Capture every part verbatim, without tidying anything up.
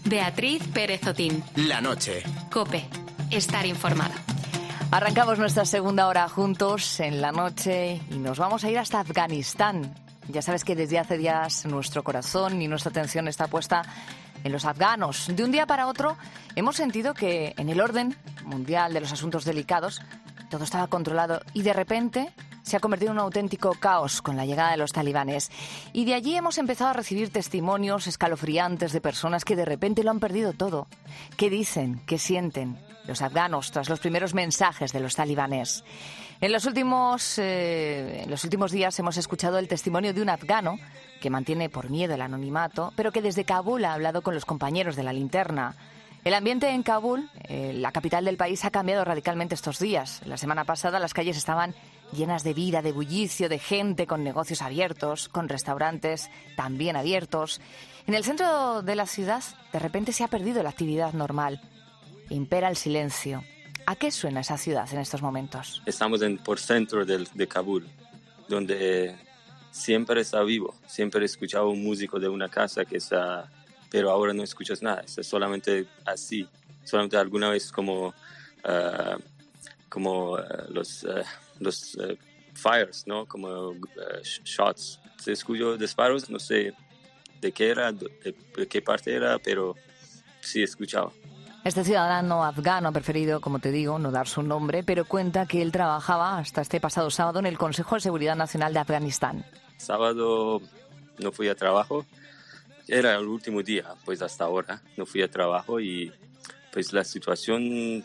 Beatriz Pérez Otín. La noche. COPE. Estar informado. Arrancamos nuestra segunda hora juntos en la noche y nos vamos a ir hasta Afganistán. Ya sabes que desde hace días nuestro corazón y nuestra atención está puesta en los afganos. De un día para otro hemos sentido que en el orden mundial de los asuntos delicados todo estaba controlado y de repente se ha convertido en un auténtico caos con la llegada de los talibanes. Y de allí hemos empezado a recibir testimonios escalofriantes de personas que de repente lo han perdido todo. ¿Qué dicen? ¿Qué sienten los afganos tras los primeros mensajes de los talibanes? En los últimos, eh, en los últimos días hemos escuchado el testimonio de un afgano que mantiene por miedo el anonimato, pero que desde Kabul ha hablado con los compañeros de la linterna. El ambiente en Kabul, eh, la capital del país, ha cambiado radicalmente estos días. La semana pasada las calles estaban llenas de vida, de bullicio, de gente con negocios abiertos, con restaurantes también abiertos. En el centro de la ciudad, de repente se ha perdido la actividad normal. Impera el silencio. ¿A qué suena esa ciudad en estos momentos? Estamos en por centro de, de Kabul, donde siempre está vivo. Siempre he escuchado un músico de una casa que está... Pero ahora no escuchas nada. Es solamente así. Solamente alguna vez como, uh, como uh, los, uh, los uh, fires, ¿no? Como uh, shots. Se escuchó disparos, no sé de qué era, de, de qué parte era, pero sí he escuchado. Este ciudadano afgano ha preferido, como te digo, no dar su nombre, pero cuenta que él trabajaba hasta este pasado sábado en el Consejo de Seguridad Nacional de Afganistán. Sábado no fui a trabajo, era el último día, pues hasta ahora no fui a trabajo y pues la situación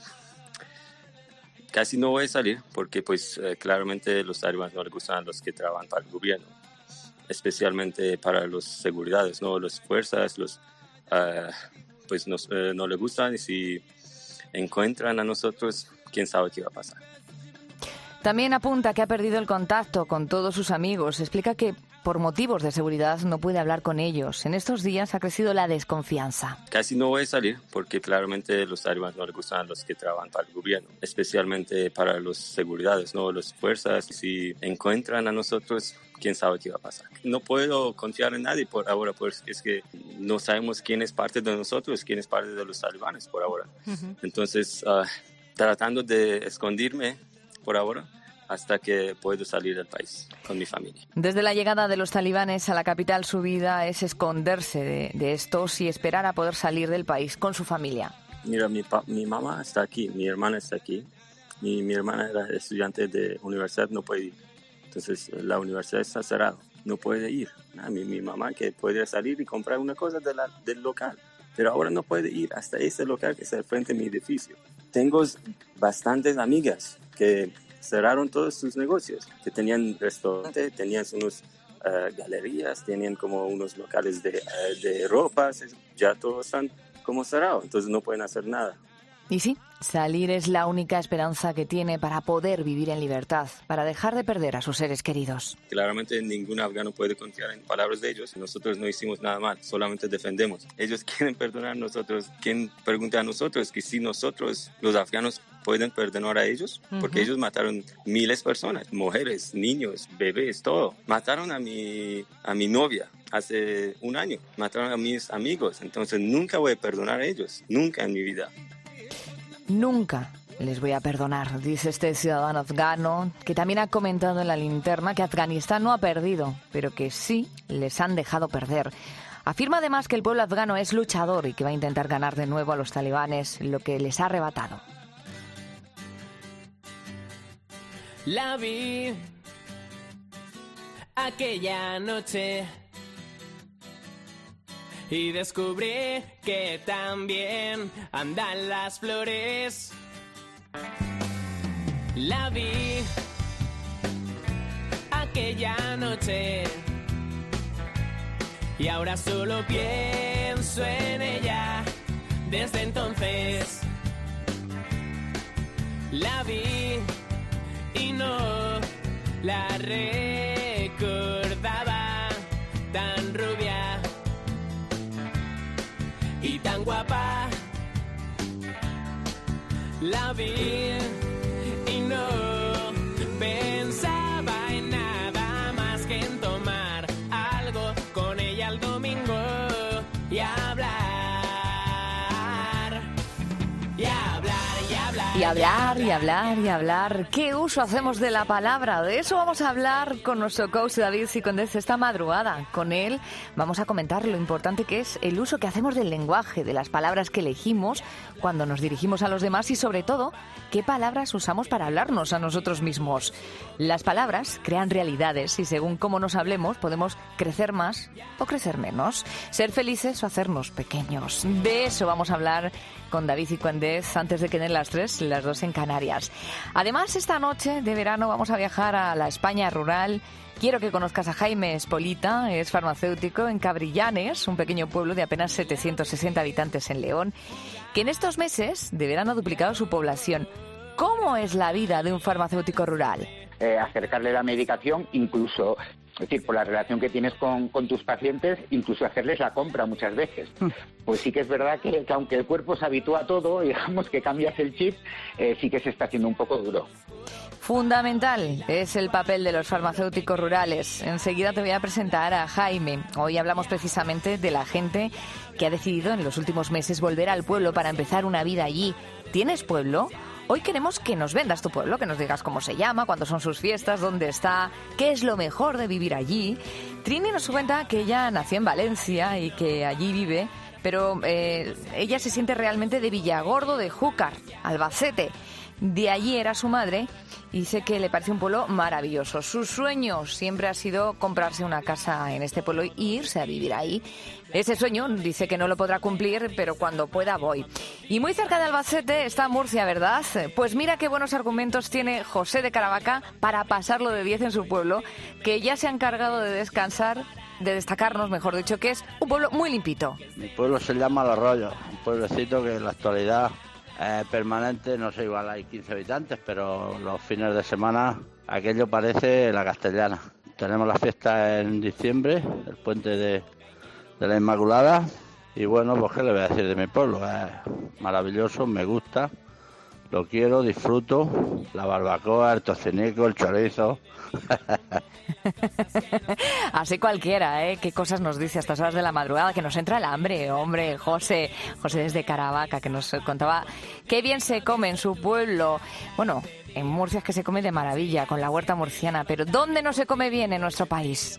casi no voy a salir porque pues eh, claramente los talibanes no les gustan a los que trabajan para el gobierno, especialmente para las seguridades, ¿no? Las fuerzas, los... Uh, pues nos, eh, no les gustan y si encuentran a nosotros, quién sabe qué va a pasar. También apunta que ha perdido el contacto con todos sus amigos. Explica que por motivos de seguridad no puede hablar con ellos. En estos días ha crecido la desconfianza. Casi no voy a salir porque claramente los talibanes no les gustan a los que trabajan para el gobierno, especialmente para las seguridades, ¿no? Las fuerzas. Si encuentran a nosotros, quién sabe qué va a pasar. No puedo confiar en nadie por ahora, porque es que no sabemos quién es parte de nosotros, quién es parte de los talibanes por ahora. Uh-huh. Entonces, uh, tratando de esconderme por ahora hasta que puedo salir del país con mi familia. Desde la llegada de los talibanes a la capital, su vida es esconderse de, de estos y esperar a poder salir del país con su familia. Mira, mi, pa- mi mamá está aquí, mi hermana está aquí. Mi, mi hermana era estudiante de universidad, no puede ir. Entonces, la universidad está cerrada, no puede ir. Ah, mi, mi mamá que podría salir y comprar una cosa de la, del local, pero ahora no puede ir hasta ese local que está al frente de mi edificio. Tengo bastantes amigas que cerraron todos sus negocios, que tenían restaurantes, tenían unos uh, galerías, tenían como unos locales de, uh, de ropa, ya todos están como cerrados, entonces no pueden hacer nada. Y sí, salir es la única esperanza que tiene para poder vivir en libertad, para dejar de perder a sus seres queridos. Claramente ningún afgano puede confiar en palabras de ellos. Nosotros no hicimos nada mal, solamente defendemos. Ellos quieren perdonar a nosotros. ¿Quién pregunta a nosotros que si nosotros, los afganos, pueden perdonar a ellos? Porque uh-huh. ellos mataron miles de personas, mujeres, niños, bebés, todo. Mataron a mi, a mi novia hace un año. Mataron a mis amigos. Entonces nunca voy a perdonar a ellos, nunca en mi vida. Nunca les voy a perdonar, dice este ciudadano afgano, que también ha comentado en la linterna que Afganistán no ha perdido, pero que sí les han dejado perder. Afirma además que el pueblo afgano es luchador y que va a intentar ganar de nuevo a los talibanes lo que les ha arrebatado. La vi aquella noche y descubrí que también andan las flores. La vi aquella noche y ahora solo pienso en ella. Desde entonces la vi y no la recordaba tan rubia y tan guapa. La vi y no pensaba en nada más que en tomar algo con ella el domingo y hablar. Y hablar, y hablar, y hablar. ¿Qué uso hacemos de la palabra? De eso vamos a hablar con nuestro coach David Sicondez esta madrugada. Con él vamos a comentar lo importante que es el uso que hacemos del lenguaje, de las palabras que elegimos cuando nos dirigimos a los demás y, sobre todo, qué palabras usamos para hablarnos a nosotros mismos. Las palabras crean realidades y, según cómo nos hablemos, podemos crecer más o crecer menos, ser felices o hacernos pequeños. De eso vamos a hablar con David Sicondez antes de que den las tres, las dos en Canarias. Además, esta noche de verano vamos a viajar a la España rural. Quiero que conozcas a Jaime Espolita, es farmacéutico en Cabrillanes, un pequeño pueblo de apenas setecientos sesenta habitantes en León, que en estos meses de verano ha duplicado su población. ¿Cómo es la vida de un farmacéutico rural? Eh, acercarle la medicación, incluso, es decir, por la relación que tienes con, con tus pacientes, incluso hacerles la compra muchas veces. Pues sí que es verdad que, que aunque el cuerpo se habitúa a todo, digamos que cambias el chip, eh, sí que se está haciendo un poco duro. Fundamental es el papel de los farmacéuticos rurales. Enseguida te voy a presentar a Jaime. Hoy hablamos precisamente de la gente que ha decidido en los últimos meses volver al pueblo para empezar una vida allí. ¿Tienes pueblo? Hoy queremos que nos vendas tu pueblo, que nos digas cómo se llama, cuándo son sus fiestas, dónde está, qué es lo mejor de vivir allí. Trini nos cuenta que ella nació en Valencia y que allí vive, pero eh, ella se siente realmente de Villagordo de Júcar, Albacete. De allí era su madre y dice que le parece un pueblo maravilloso. Su sueño siempre ha sido comprarse una casa en este pueblo e irse a vivir ahí. Ese sueño dice que no lo podrá cumplir, pero cuando pueda voy. Y muy cerca de Albacete está Murcia, ¿verdad? Pues mira qué buenos argumentos tiene José de Caravaca para pasarlo de diez en su pueblo, que ya se ha encargado de descansar, de destacarnos, mejor dicho, que es un pueblo muy limpito. Mi pueblo se llama Los Rollos, un pueblecito que en la actualidad es permanente, no sé, igual hay quince habitantes, pero los fines de semana aquello parece la Castellana. Tenemos la fiesta en diciembre, el puente de, de la Inmaculada, y bueno, pues qué le voy a decir de mi pueblo, es maravilloso, me gusta, lo quiero, disfruto, la barbacoa, el tocinico, el chorizo. Así cualquiera, ¿eh? Qué cosas nos dice a estas horas de la madrugada, que nos entra el hambre, hombre. José, José desde Caravaca, que nos contaba qué bien se come en su pueblo. Bueno, en Murcia es que se come de maravilla, con la huerta murciana, pero ¿dónde no se come bien en nuestro país?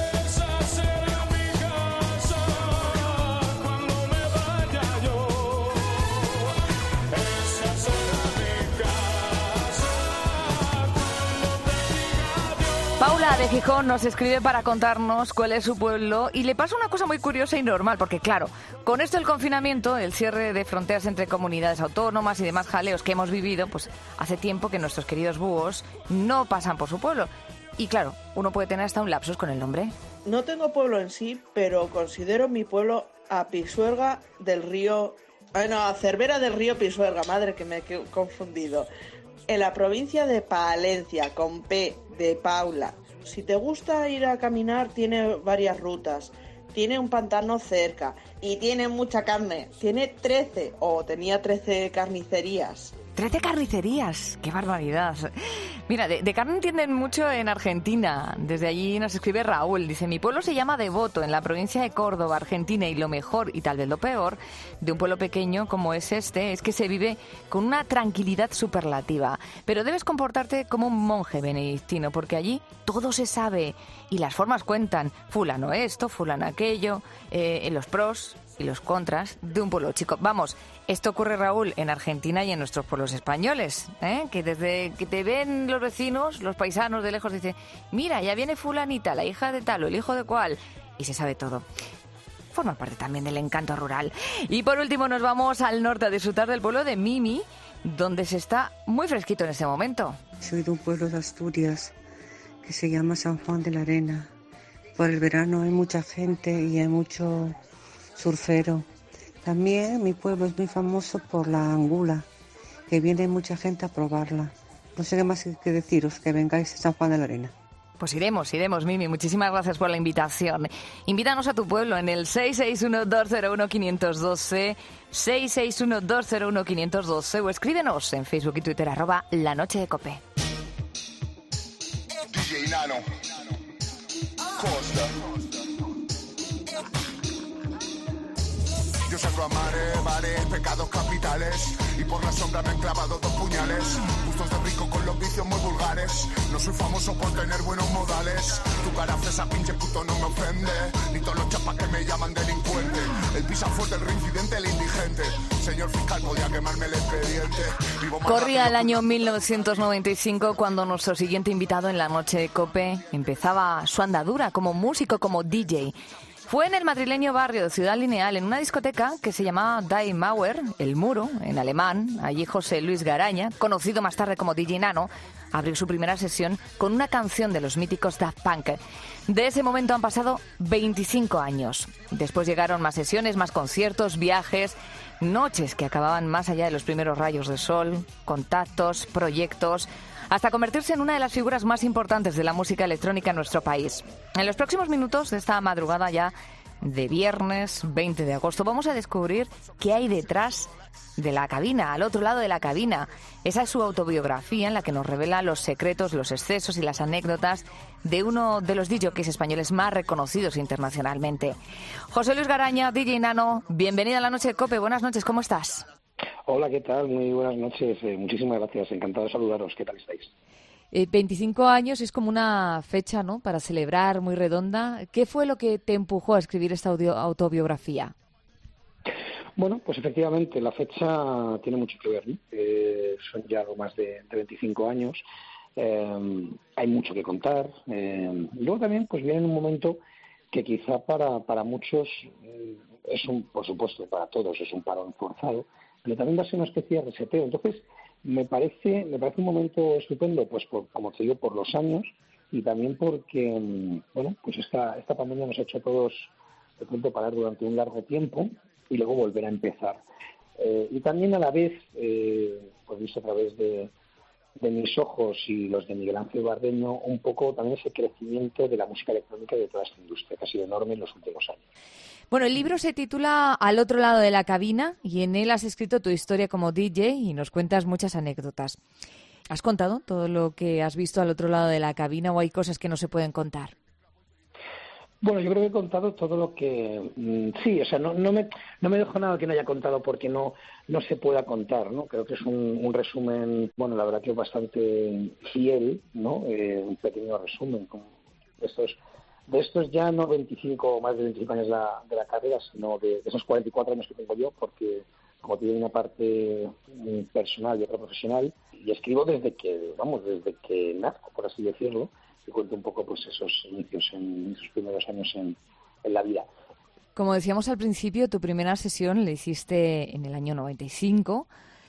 Paula de Gijón nos escribe para contarnos cuál es su pueblo y le pasa una cosa muy curiosa y normal, porque claro, con esto del confinamiento, el cierre de fronteras entre comunidades autónomas y demás jaleos que hemos vivido, pues hace tiempo que nuestros queridos búhos no pasan por su pueblo. Y claro, uno puede tener hasta un lapsus con el nombre. No tengo pueblo en sí, pero considero mi pueblo a Pisuerga del río... Ah, no, a Cervera del río Pisuerga, madre que me he confundido. En la provincia de Palencia, con P de Paula. Si te gusta ir a caminar, tiene varias rutas. Tiene un pantano cerca y tiene mucha carne. Tiene trece, o tenía trece carnicerías. trece carnicerías, qué barbaridad. Mira, de, de carne entienden mucho en Argentina. Desde allí nos escribe Raúl. Dice, mi pueblo se llama Devoto, en la provincia de Córdoba, Argentina, y lo mejor, y tal vez lo peor, de un pueblo pequeño como es este, es que se vive con una tranquilidad superlativa. Pero debes comportarte como un monje benedictino, porque allí todo se sabe y las formas cuentan. Fulano esto, fulano aquello, eh, los pros y los contras de un pueblo chico. Vamos, esto ocurre, Raúl, en Argentina y en nuestros pueblos españoles, ¿eh? Que desde que te ven los vecinos, los paisanos de lejos, dicen, mira, ya viene fulanita, la hija de tal o el hijo de cual, y se sabe todo. Forma parte también del encanto rural. Y por último nos vamos al norte a disfrutar del pueblo de Mimi, donde se está muy fresquito en este momento. Soy de un pueblo de Asturias que se llama San Juan de la Arena. Por el verano hay mucha gente y hay mucho surfero. También mi pueblo es muy famoso por la angula, que viene mucha gente a probarla. No sé qué más que deciros, que vengáis a San Juan de la Arena. Pues iremos, iremos, Mimi. Muchísimas gracias por la invitación. Invítanos a tu pueblo en el seis seis uno, dos cero uno, cinco uno dos, seis seis uno, dos cero uno, cinco uno dos o escríbenos en Facebook y Twitter, arroba La Noche de Cope. D J Nano Costa. Yo sangro a mares, bares, pecados capitales. Y por la sombra me han clavado dos puñales. Gustos de rico con los vicios muy vulgares. No soy famoso por tener buenos modales. Tu cara fresa, pinche puto, no me ofende. Ni todos los chapas que me llaman delincuente. El pisa fuerte, el reincidente, el indigente. Señor fiscal, podía quemarme el expediente. Corría el año mil novecientos noventa y cinco cuando nuestro siguiente invitado en la noche de COPE empezaba su andadura como músico, como D J. Fue en el madrileño barrio de Ciudad Lineal, en una discoteca que se llamaba Die Mauer, El Muro, en alemán. Allí José Luis Garaña, conocido más tarde como D J Nano, abrió su primera sesión con una canción de los míticos Daft Punk. De ese momento han pasado veinticinco años. Después llegaron más sesiones, más conciertos, viajes, noches que acababan más allá de los primeros rayos de sol, contactos, proyectos, hasta convertirse en una de las figuras más importantes de la música electrónica en nuestro país. En los próximos minutos de esta madrugada ya de viernes veinte de agosto vamos a descubrir qué hay detrás de la cabina, al otro lado de la cabina. Esa es su autobiografía en la que nos revela los secretos, los excesos y las anécdotas de uno de los D Js españoles más reconocidos internacionalmente. José Luis Garaña, D J Nano, bienvenido a la noche de COPE. Buenas noches, ¿cómo estás? Hola, ¿qué tal? Muy buenas noches. Eh, muchísimas gracias. Encantado de saludaros. ¿Qué tal estáis? Eh, veinticinco años es como una fecha, ¿no?, para celebrar, muy redonda. ¿Qué fue lo que te empujó a escribir esta audio- autobiografía? Bueno, pues efectivamente la fecha tiene mucho que ver, ¿no? Eh, son ya algo más de, de veinticinco años. Eh, hay mucho que contar. Eh, luego también pues viene en un momento que quizá para, para muchos eh, es un, por supuesto, para todos es un parón forzado, pero también va a ser una especie de reseteo. Entonces, me parece me parece un momento estupendo, pues por, como te digo, por los años y también porque, bueno, pues esta esta pandemia nos ha hecho a todos de pronto parar durante un largo tiempo y luego volver a empezar. Eh, y también a la vez, eh, pues visto a través de, de mis ojos y los de Miguel Ángel Barreño, un poco también ese crecimiento de la música electrónica y de toda esta industria, que ha sido enorme en los últimos años. Bueno, el libro se titula Al otro lado de la cabina y en él has escrito tu historia como D J y nos cuentas muchas anécdotas. ¿Has contado todo lo que has visto al otro lado de la cabina o hay cosas que no se pueden contar? Bueno, yo creo que he contado todo lo que... Mmm, sí, o sea, no, no, me, no me dejo nada que no haya contado porque no, no se pueda contar, ¿no? Creo que es un, un resumen, bueno, la verdad que es bastante fiel, ¿no? Eh, un pequeño resumen con estos... De estos ya no veinticinco o más de veinticinco años de la, de la carrera, sino de, de esos cuarenta y cuatro años que tengo yo, porque como tiene una parte personal y otra profesional, y escribo desde que, vamos, desde que nazco, por así decirlo, y cuento un poco pues esos inicios en esos primeros años en, en la vida. Como decíamos al principio, tu primera sesión la hiciste en el año noventa y cinco,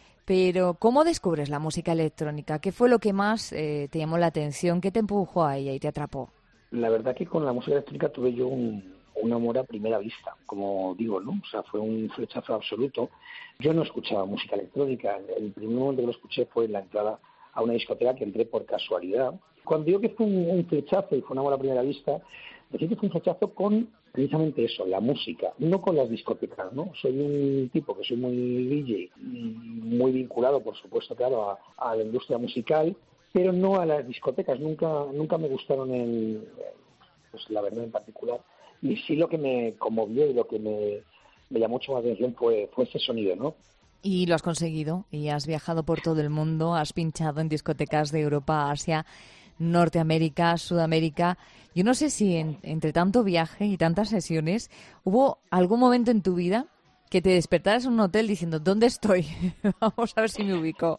pero ¿cómo descubres la música electrónica? ¿Qué fue lo que más eh, te llamó la atención? ¿Qué te empujó a ella y te atrapó? La verdad que con la música electrónica tuve yo un, un amor a primera vista, como digo, ¿no? O sea, fue un flechazo absoluto. Yo no escuchaba música electrónica. El primer momento que lo escuché fue en la entrada a una discoteca que entré por casualidad. Cuando digo que fue un, un flechazo y fue un amor a primera vista, decir que fue un flechazo con precisamente eso, la música, no con las discotecas, ¿no? Soy un tipo que soy muy D J, muy vinculado, por supuesto, claro, a, a la industria musical, pero no a las discotecas. Nunca nunca me gustaron, el, pues la verdad en particular. Y sí lo que me conmovió y lo que me, me llamó mucho la atención fue, fue ese sonido, ¿no? Y lo has conseguido, y has viajado por todo el mundo, has pinchado en discotecas de Europa, Asia, Norteamérica, Sudamérica. Yo no sé si en, entre tanto viaje y tantas sesiones, ¿hubo algún momento en tu vida que te despertaras en un hotel diciendo, ¿dónde estoy? Vamos a ver si me ubico.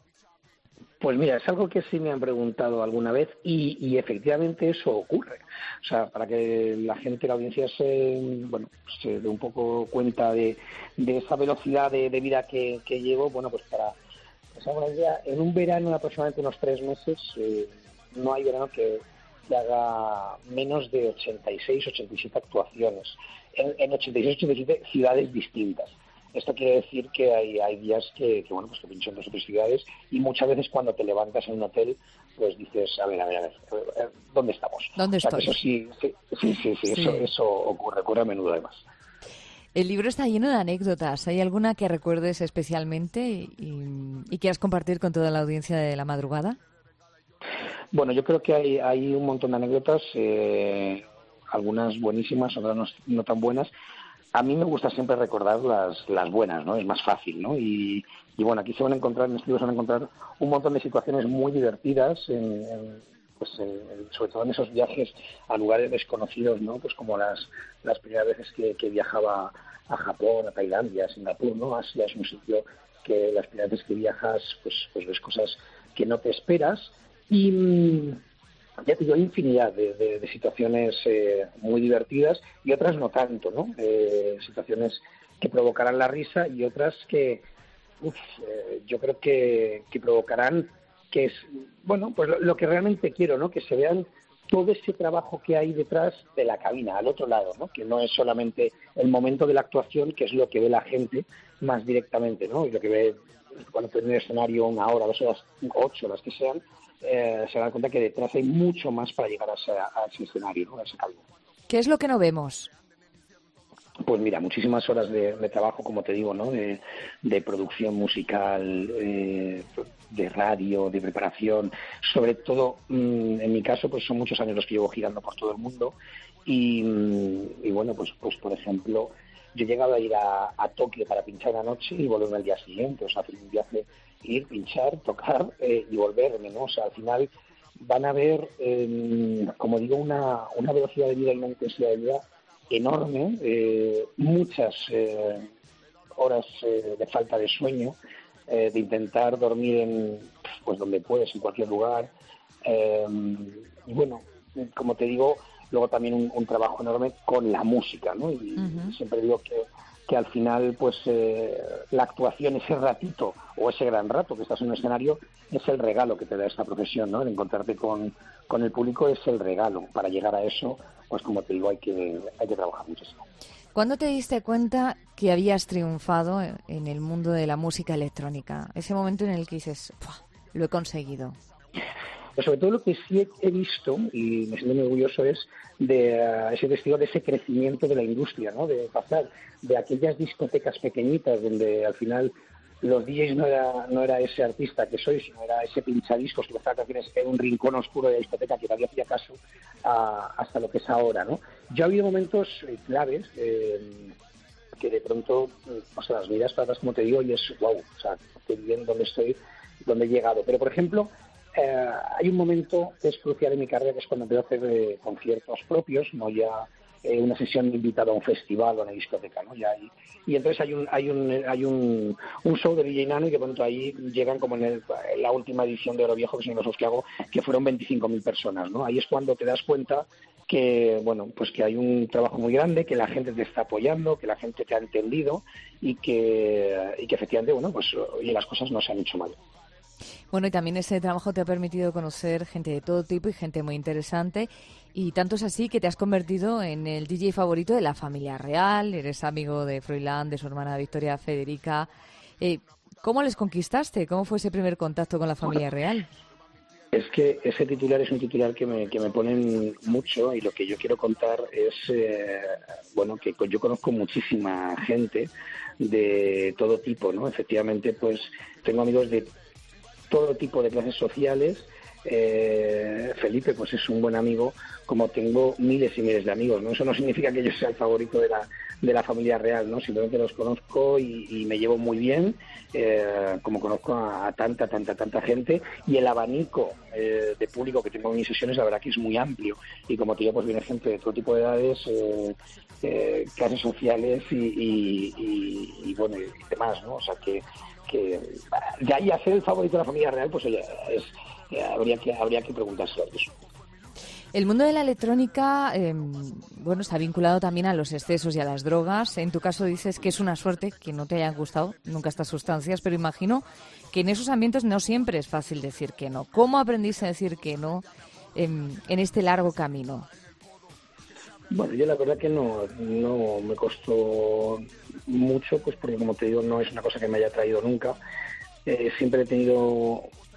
Pues mira, es algo que sí me han preguntado alguna vez y, y efectivamente eso ocurre. O sea, para que la gente, la audiencia se, bueno, se dé un poco cuenta de, de esa velocidad de, de vida que, que llevo, bueno, pues para que se haga una idea, en un verano de aproximadamente unos tres meses, eh, no hay verano que, que haga menos de ochenta y seis, ochenta y siete actuaciones en, en ochenta y seis, ochenta y siete ciudades distintas. Esto quiere decir que hay, hay días que, que bueno, pues que pincho en dos o tres ciudades y muchas veces cuando te levantas en un hotel, pues dices, a ver, a ver, a ver, ¿dónde estamos? ¿Dónde o sea, estoy? Que eso sí, sí, sí, sí, sí, sí. Eso, eso ocurre, ocurre a menudo además. El libro está lleno de anécdotas. ¿Hay alguna que recuerdes especialmente y, y quieras compartir con toda la audiencia de La Madrugada? Bueno, yo creo que hay, hay un montón de anécdotas, eh, algunas buenísimas, otras no, no tan buenas. a mí me gusta siempre recordar las, las buenas, ¿no? Es más fácil, ¿no? Y, y bueno, aquí se van a encontrar, en este libro se van a encontrar un montón de situaciones muy divertidas, en, en, pues en, en, sobre todo en esos viajes a lugares desconocidos, ¿no? Pues como las, las primeras veces que, que viajaba a Japón, a Tailandia, a Singapur, ¿no? Asia es un sitio que las primeras veces que viajas, pues, pues ves cosas que no te esperas. Y ya te digo, hay infinidad de, de, de situaciones eh, muy divertidas y otras no tanto, ¿no? Eh, situaciones que provocarán la risa y otras que, uf, eh, yo creo que, que provocarán que es, bueno, pues lo, lo que realmente quiero, ¿no? Que se vean todo ese trabajo que hay detrás de la cabina, al otro lado, ¿no? Que no es solamente el momento de la actuación, que es lo que ve la gente más directamente, ¿no? Y lo que ve cuando te en el escenario una hora, dos horas, cinco, ocho, las que sean, eh, se dan cuenta que detrás hay mucho más para llegar a ese, a ese escenario, ¿no? A ese caldo. ¿Qué es lo que no vemos? Pues mira, muchísimas horas de, de trabajo, como te digo, ¿no? De, de producción musical, eh, de radio, de preparación. Sobre todo, mmm, en mi caso, pues son muchos años los que llevo girando por todo el mundo. Y, y bueno, pues, pues por ejemplo, yo he llegado a ir a, a Tokio para pinchar una noche y volverme al día siguiente. O sea, hacer un viaje, ir, pinchar, tocar eh, y volverme, ¿no? O sea, al final van a ver, eh, como digo, una, una velocidad de vida y una intensidad de vida enorme, eh, muchas eh, horas eh, de falta de sueño, eh, de intentar dormir en, pues donde puedes, en cualquier lugar. Eh, y bueno, como te digo, luego también un, un trabajo enorme con la música, ¿no? Y uh-huh. siempre digo que, que al final, pues eh, la actuación, ese ratito o ese gran rato que estás en un escenario, es el regalo que te da esta profesión, ¿no? El encontrarte con, con el público es el regalo. Para llegar a eso, pues como te digo, hay que, hay que trabajar muchísimo. ¿Cuándo te diste cuenta que habías triunfado en el mundo de la música electrónica? Ese momento en el que dices, lo he conseguido. Pues sobre todo lo que sí he visto, y me siento muy orgulloso, es de uh, ese testigo de ese crecimiento de la industria, ¿no? De pasar de aquellas discotecas pequeñitas donde al final los D Js no era, no era ese artista que soy, sino era ese pinchadiscos que estaba canciones en un rincón oscuro de la discoteca que nadie hacía caso, a, hasta lo que es ahora, ¿no? Yo ha habido momentos eh, claves eh, que de pronto, o sea, las miras para atrás, como te digo, y es wow, o sea, qué bien dónde estoy, dónde he llegado. Pero, por ejemplo, eh, hay un momento que es crucial en mi carrera, que es cuando empecé a hacer eh, conciertos propios, no ya eh, una sesión invitada a un festival o a una discoteca, ¿no? Ya hay, y entonces hay un hay un hay un, un show de D J Nano y de pronto ahí llegan como en, el, en la última edición de Oro Viejo, que son los que hago, que fueron veinticinco mil personas, ¿no? Ahí es cuando te das cuenta que, bueno, pues que hay un trabajo muy grande, que la gente te está apoyando, que la gente te ha entendido y que, y que efectivamente, bueno, pues oye, las cosas no se han hecho mal. Bueno, y también ese trabajo te ha permitido conocer gente de todo tipo y gente muy interesante. Y tanto es así que te has convertido en el D J favorito de la familia real. Eres amigo de Froilán, de su hermana Victoria Federica. Eh, ¿Cómo les conquistaste? ¿Cómo fue ese primer contacto con la familia real? Es que ese titular es un titular que me, que me ponen mucho, y lo que yo quiero contar es, eh, bueno, que yo conozco muchísima gente de todo tipo, ¿no? Efectivamente, pues tengo amigos de todo tipo de clases sociales. Eh, Felipe, pues es un buen amigo, como tengo miles y miles de amigos, ¿no? Eso no significa que yo sea el favorito de la de la familia real, ¿no? Simplemente los conozco y, y me llevo muy bien, eh, como conozco a, a tanta, tanta, tanta gente, y el abanico eh, de público que tengo en mis sesiones, la verdad que es muy amplio, y como te digo, pues viene gente de todo tipo de edades, eh, eh, clases sociales y, y, y, y bueno, y demás, ¿no? O sea que que de ahí a ser el favorito de la familia real, pues oye, es, eh, habría que habría que preguntarse eso. El mundo de la electrónica, eh, bueno, está vinculado también a los excesos y a las drogas. En tu caso dices que es una suerte que no te hayan gustado nunca estas sustancias, pero imagino que en esos ambientes no siempre es fácil decir que no. ¿Cómo aprendiste a decir que no en, en este largo camino? Bueno, yo la verdad que no, no me costó mucho, pues porque como te digo, no es una cosa que me haya traído nunca. Eh, siempre he tenido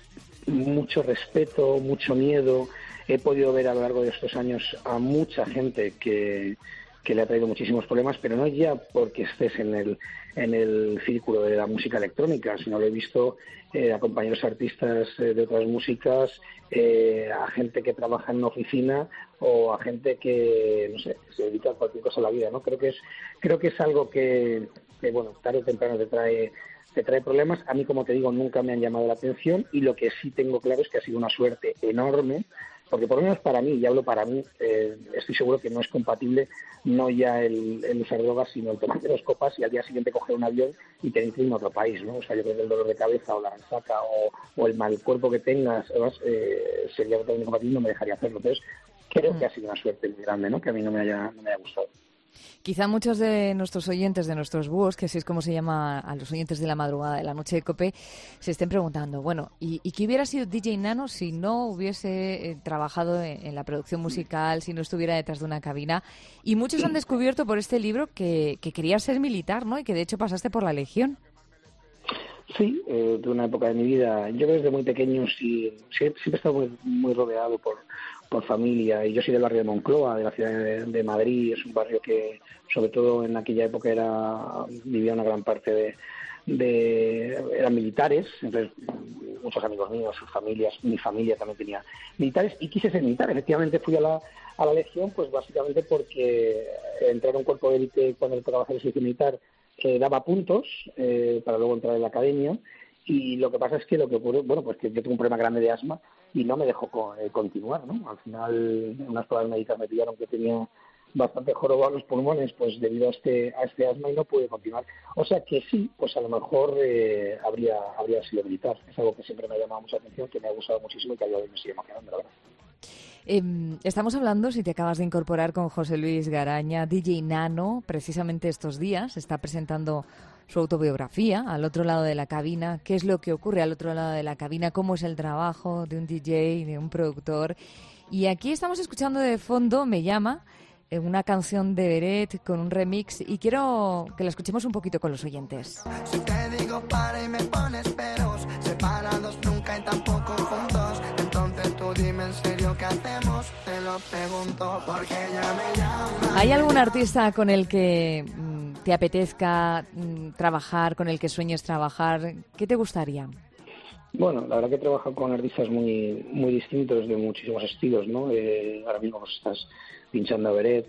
mucho respeto, mucho miedo. He podido ver a lo largo de estos años a mucha gente que, que le ha traído muchísimos problemas, pero no ya porque estés en el en el círculo de la música electrónica, sino lo he visto eh, a compañeros artistas eh, de otras músicas, eh, a gente que trabaja en una oficina o a gente que, no sé, se dedica a cualquier cosa en la vida, ¿no? Creo que es creo que es algo que, que bueno, tarde o temprano te trae te trae problemas. A mí, como te digo, nunca me han llamado la atención, y lo que sí tengo claro es que ha sido una suerte enorme, porque por lo menos para mí, y hablo para mí, eh, estoy seguro que no es compatible no ya el, el usar drogas, sino el tomar dos copas y al día siguiente coger un avión y tener que ir a otro país, ¿no? O sea, yo creo que el dolor de cabeza o la resaca o, o el mal cuerpo que tengas, además, eh, sería totalmente compatible, no me dejaría hacerlo. Entonces, creo mm. que ha sido una suerte muy grande, ¿no? Que a mí no me haya, no me haya gustado. Quizá muchos de nuestros oyentes, de nuestros búhos, que así es como se llama a los oyentes de la madrugada de la noche de COPE, se estén preguntando, bueno, ¿y, y qué hubiera sido D J Nano si no hubiese eh, trabajado en, en la producción musical, si no estuviera detrás de una cabina? Y muchos han descubierto por este libro que, que querías ser militar, ¿no? Y que de hecho pasaste por la Legión. Sí, eh, de una época de mi vida. Yo desde muy pequeño sí, siempre, siempre he estado muy, muy rodeado por, por familia, y yo soy del barrio de Moncloa, de la ciudad de, de Madrid. Es un barrio que, sobre todo en aquella época, era vivía una gran parte de, de eran militares. Entonces muchos amigos míos, sus familias, mi familia también tenía militares, y quise ser militar. Efectivamente fui a la a la Legión, pues básicamente porque entrar a un cuerpo de élite cuando le tocaba hacer el servicio militar eh, daba puntos eh, para luego entrar en la academia. Y lo que pasa es que lo que ocurre, bueno, pues que yo tengo un problema grande de asma y no me dejó co- eh, continuar, ¿no? Al final, unas pruebas médicas me pillaron que tenía bastante jorobados los pulmones, pues debido a este a este asma, y no pude continuar. O sea que sí, pues a lo mejor eh, habría habría sido militar. Es algo que siempre me ha llamado mucha atención, que me ha gustado muchísimo y que a día de hoy me sigue emocionando, la verdad. Eh, estamos hablando, si te acabas de incorporar, con José Luis Garaña, D J Nano. Precisamente estos días está presentando su autobiografía, Al otro lado de la cabina. ¿Qué es lo que ocurre al otro lado de la cabina? ¿Cómo es el trabajo de un D J, de un productor? Y aquí estamos escuchando de fondo Me llama, eh, una canción de Beret con un remix, y quiero que la escuchemos un poquito con los oyentes. Si te digo para y me pones peros, separados nunca y tampoco juntos, entonces tú dime en serio qué hacemos, te lo pregunto porque ya me llama. ¿Hay algún artista con el que mm, te apetezca mm, trabajar, con el que sueñes trabajar? ¿Qué te gustaría? Bueno, la verdad que he trabajado con artistas muy muy distintos, de muchísimos estilos, ¿no? Eh, ahora mismo pues estás pinchando a Beret.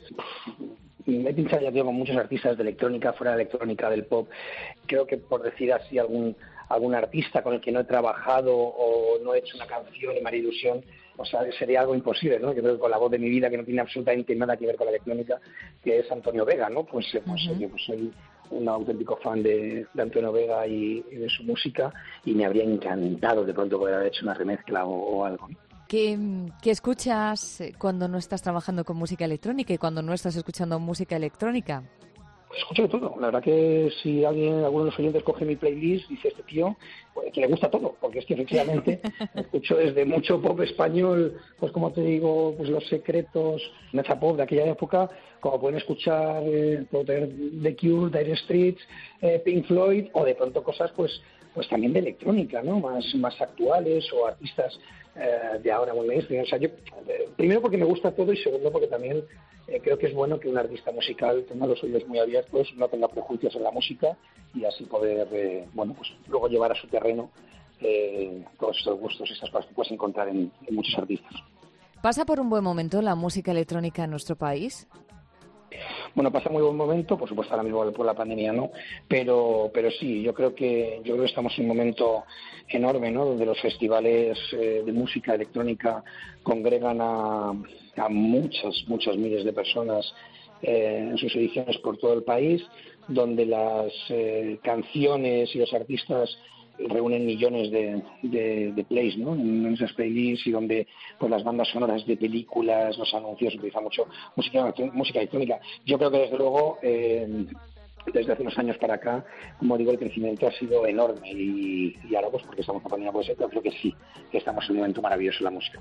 He pinchado, ya digo, con muchos artistas de electrónica, fuera de electrónica, del pop. Creo que, por decir así, algún algún artista con el que no he trabajado o no he hecho una canción y me haría ilusión, o sea, sería algo imposible, ¿no? Yo creo que con la voz de mi vida, que no tiene absolutamente nada que ver con la electrónica, que es Antonio Vega, ¿no? Pues, pues uh-huh. yo pues soy un auténtico fan de, de Antonio Vega y, y de su música, y me habría encantado de pronto poder haber hecho una remezcla o, o algo, ¿no? ¿Qué, ¿Qué escuchas cuando no estás trabajando con música electrónica y cuando no estás escuchando música electrónica? Pues escucho de todo. La verdad que si alguien, alguno de los oyentes coge mi playlist, dice este tío, pues, que le gusta todo, porque es que efectivamente escucho desde mucho pop español, pues como te digo, pues Los Secretos, Nacha Pop de aquella época, como pueden escuchar, eh, puedo tener The Cure, Dire Straits, eh, Pink Floyd, o de pronto cosas pues pues también de electrónica, ¿no? Más, más actuales, o artistas eh, de ahora muy mainstream. O sea, yo, eh, primero porque me gusta todo, y segundo porque también eh, creo que es bueno que un artista musical tenga los oídos muy abiertos, no tenga prejuicios en la música, y así poder, eh, bueno, pues luego llevar a su terreno eh, todos estos gustos, estas cosas que puedes encontrar en, en muchos artistas. ¿Pasa por un buen momento la música electrónica en nuestro país? Bueno, pasa muy buen momento, por supuesto ahora mismo por la pandemia no, pero pero sí, yo creo que yo creo que estamos en un momento enorme, ¿no? Donde los festivales eh, de música electrónica congregan a, a muchas, muchas miles de personas eh, en sus ediciones por todo el país, donde las eh, canciones y los artistas reúnen millones de, de, de plays, ¿no? En esas playlists, y donde pues las bandas sonoras de películas, los anuncios, utilizan mucho música, música electrónica. Yo creo que desde luego eh, desde hace unos años para acá, como digo, el crecimiento ha sido enorme, y, y ahora pues porque estamos en pandemia puede ser, pero creo que sí, que estamos en un momento maravilloso en la música.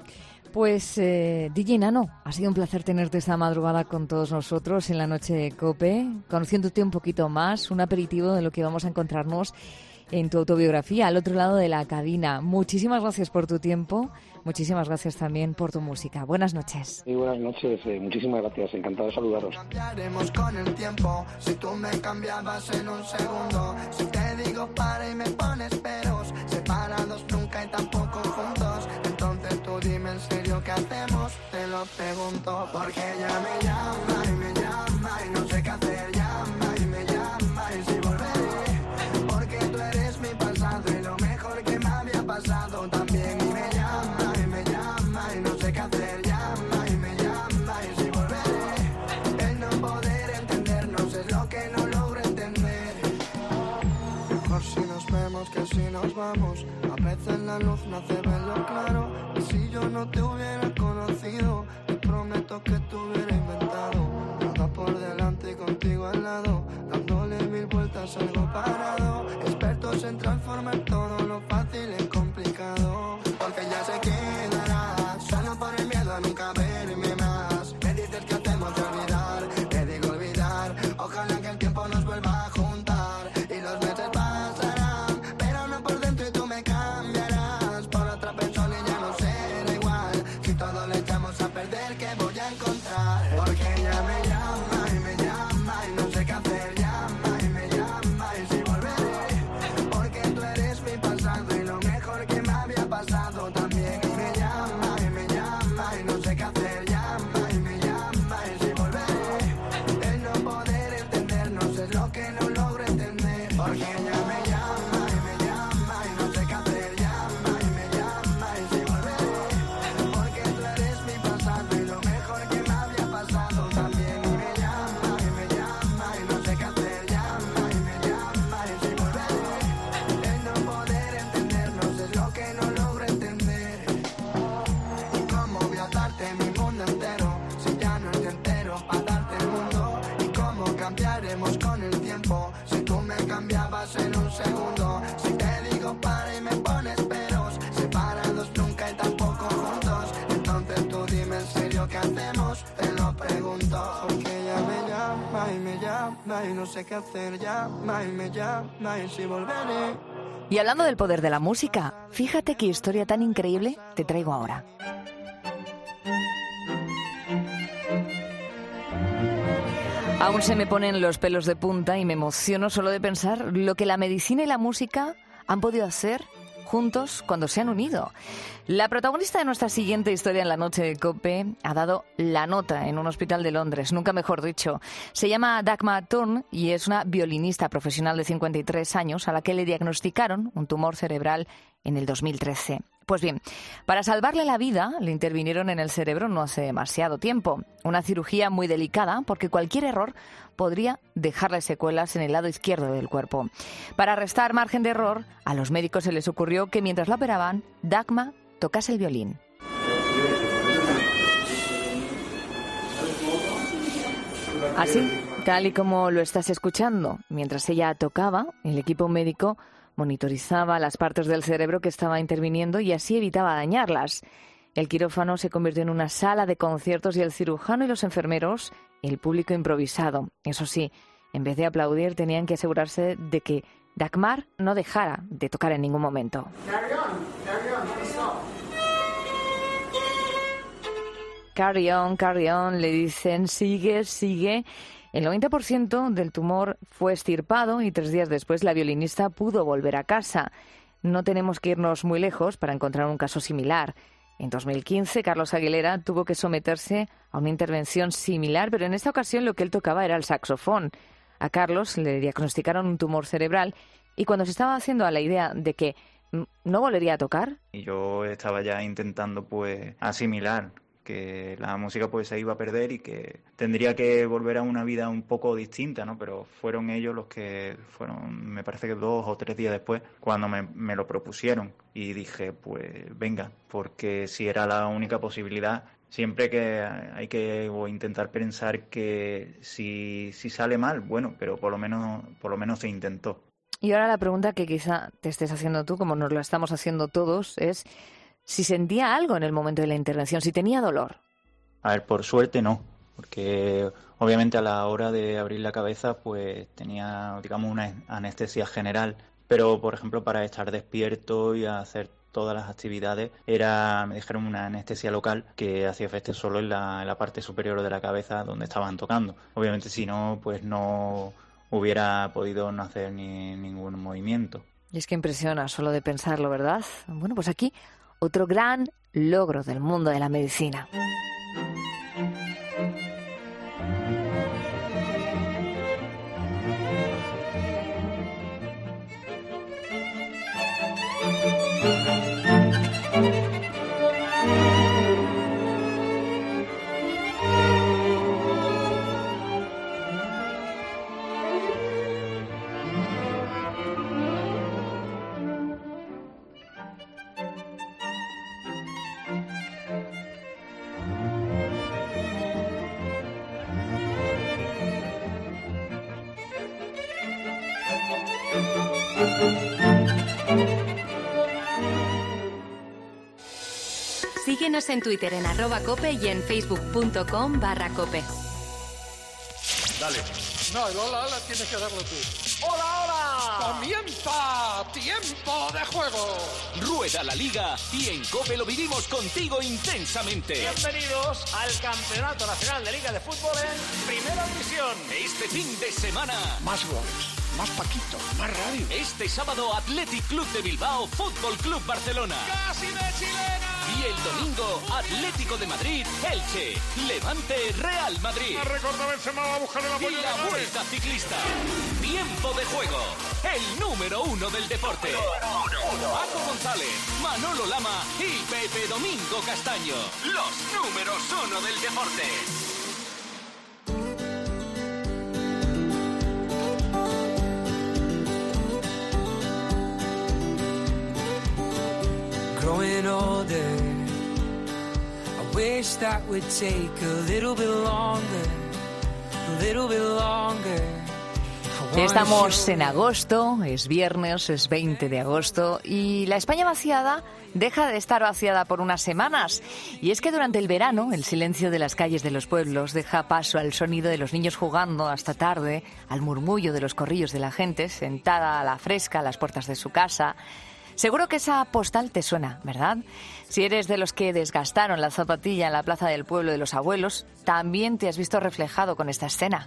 Pues eh, D J Nano, ha sido un placer tenerte esta madrugada con todos nosotros en la noche de COPE, conociéndote un poquito más, un aperitivo de lo que vamos a encontrarnos en tu autobiografía, Al otro lado de la cabina. Muchísimas gracias por tu tiempo, muchísimas gracias también por tu música. Buenas noches. Muy buenas noches, eh, muchísimas gracias, encantado de saludaros. Cambiaremos con el tiempo, si tú me cambiabas en un segundo. Si te digo para y me pones peros, separados nunca y tampoco juntos. Entonces tú dime en serio qué hacemos, te lo pregunto. Porque ella me llama y me llama y no sé qué hacer, llama y me llama y si volveré. Porque tú eres mi pasado y lo mejor que me había pasado también. Y me llama y me llama y no sé qué hacer, llama y me llama y si volveré. El no poder entendernos es lo que no logro entender. Mejor si nos vemos que si nos vamos. A veces la luz no hace verlo claro. Y si yo no te hubiera conocido, te prometo que te hubiera inventado. Nada por delante y contigo al lado, dándole mil vueltas algo parado. Expertos en transformar todo lo fácil en complicado. Porque ya se quedará solo por el miedo a nunca verme más. Me dices que hacemos de olvidar, te digo olvidar. Ojalá que el tiempo nos vuelva a juntar y los meses pasarán, pero no por dentro y tú me cambiarás por otra persona y ya no será igual. Si todo le echamos a perder, ¿qué voy a encontrar? Porque ella me llama y me llama y no sé qué hacer, llama y me llama y si volveré. Porque tú eres mi pasado y lo mejor que me había pasado también. Y me llama y me llama y no sé qué hacer, llama y me llama y si volveré. El no poder entendernos es lo que no logro entender. Porque ella me llama y me llama y no sé qué hacer, llama y me llama y si volveré. Porque tú eres mi pasado y lo mejor que me había pasado también. Y me llama y me llama y no sé qué hacer, llama y me llama y si volveré. El no poder entendernos es lo que no logro entender. ¿Y cómo voy a darte mi mundo entero si ya no es entero para darte el mundo? ¿Y cómo cambiaremos con el tiempo si tú me cambiabas en un segundo? Si te digo para y me pones peros, separados nunca y tampoco juntos. Entonces tú dime en serio qué hacemos, te lo pregunto. Porque ella me llama y me llama y no sé qué hacer, llama y me llama y si volveré. Y hablando del poder de la música, fíjate qué historia tan increíble te traigo ahora. Aún se me ponen los pelos de punta y me emociono solo de pensar lo que la medicina y la música han podido hacer juntos cuando se han unido. La protagonista de nuestra siguiente historia en la noche de COPE ha dado la nota en un hospital de Londres, nunca mejor dicho. Se llama Dagmar Thorn y es una violinista profesional de cincuenta y tres años a la que le diagnosticaron un tumor cerebral en el dos mil trece. Pues bien, para salvarle la vida le intervinieron en el cerebro no hace demasiado tiempo. Una cirugía muy delicada porque cualquier error podría dejarle secuelas en el lado izquierdo del cuerpo. Para restar margen de error, a los médicos se les ocurrió que mientras la operaban, Dagmar tocase el violín. Así, tal y como lo estás escuchando, mientras ella tocaba, el equipo médico monitorizaba las partes del cerebro que estaba interviniendo y así evitaba dañarlas. El quirófano se convirtió en una sala de conciertos y el cirujano y los enfermeros, el público improvisado. Eso sí, en vez de aplaudir, tenían que asegurarse de que Dagmar no dejara de tocar en ningún momento. Carry on, carry on, le dicen, sigue, sigue. El noventa por ciento del tumor fue extirpado y tres días después la violinista pudo volver a casa. No tenemos que irnos muy lejos para encontrar un caso similar. En dos mil quince, Carlos Aguilera tuvo que someterse a una intervención similar, pero en esta ocasión lo que él tocaba era el saxofón. A Carlos le diagnosticaron un tumor cerebral y cuando se estaba haciendo a la idea de que no volvería a tocar... Y yo estaba ya intentando pues asimilar que la música pues se iba a perder y que tendría que volver a una vida un poco distinta, ¿no? Pero fueron ellos los que fueron, me parece que dos o tres días después, cuando me, me lo propusieron y dije, pues venga, porque si era la única posibilidad, siempre que hay que o intentar pensar que si, si sale mal, bueno, pero por lo menos, por lo menos se intentó. Y ahora la pregunta que quizá te estés haciendo tú, como nos la estamos haciendo todos, es si sentía algo en el momento de la intervención, si tenía dolor. A ver, por suerte no, porque obviamente a la hora de abrir la cabeza pues tenía, digamos, una anestesia general, pero por ejemplo para estar despierto y hacer todas las actividades era, me dijeron, una anestesia local que hacía efecto solo en la, en la parte superior de la cabeza donde estaban tocando. Obviamente si no, pues no hubiera podido no hacer ni ningún movimiento. Y es que impresiona solo de pensarlo, ¿verdad? Bueno, pues aquí otro gran logro del mundo de la medicina. Síguenos en Twitter en arroba cope y en facebook.com barra cope. Dale. No, el hola, hola tienes que darlo tú. ¡Hola, hola! ¡Comienza Tiempo de Juego! Rueda la Liga y en COPE lo vivimos contigo intensamente. Bienvenidos al Campeonato Nacional de Liga de Fútbol en Primera División. Este fin de semana... Más goles, más Paquito, más radio. Este sábado Athletic Club de Bilbao, Fútbol Club Barcelona. ¡Casi de chilena! Y el domingo, Atlético de Madrid, Elche, Levante, Real Madrid. Me recuerda Benzema a buscar el apoyo. Y la Vuelta Ciclista. Tiempo de Juego, el número uno del deporte. Paco González, Manolo Lama y Pepe Domingo Castaño. Los números uno del deporte. Growing older, I wish that would take a little bit longer, a little bit longer. Estamos en agosto, es viernes, es veinte de agosto y la España vaciada deja de estar vaciada por unas semanas. Y es que durante el verano el silencio de las calles de los pueblos deja paso al sonido de los niños jugando hasta tarde, al murmullo de los corrillos de la gente sentada a la fresca a las puertas de su casa. Seguro que esa postal te suena, ¿verdad? Si eres de los que desgastaron la zapatilla en la plaza del pueblo de los abuelos, también te has visto reflejado con esta escena.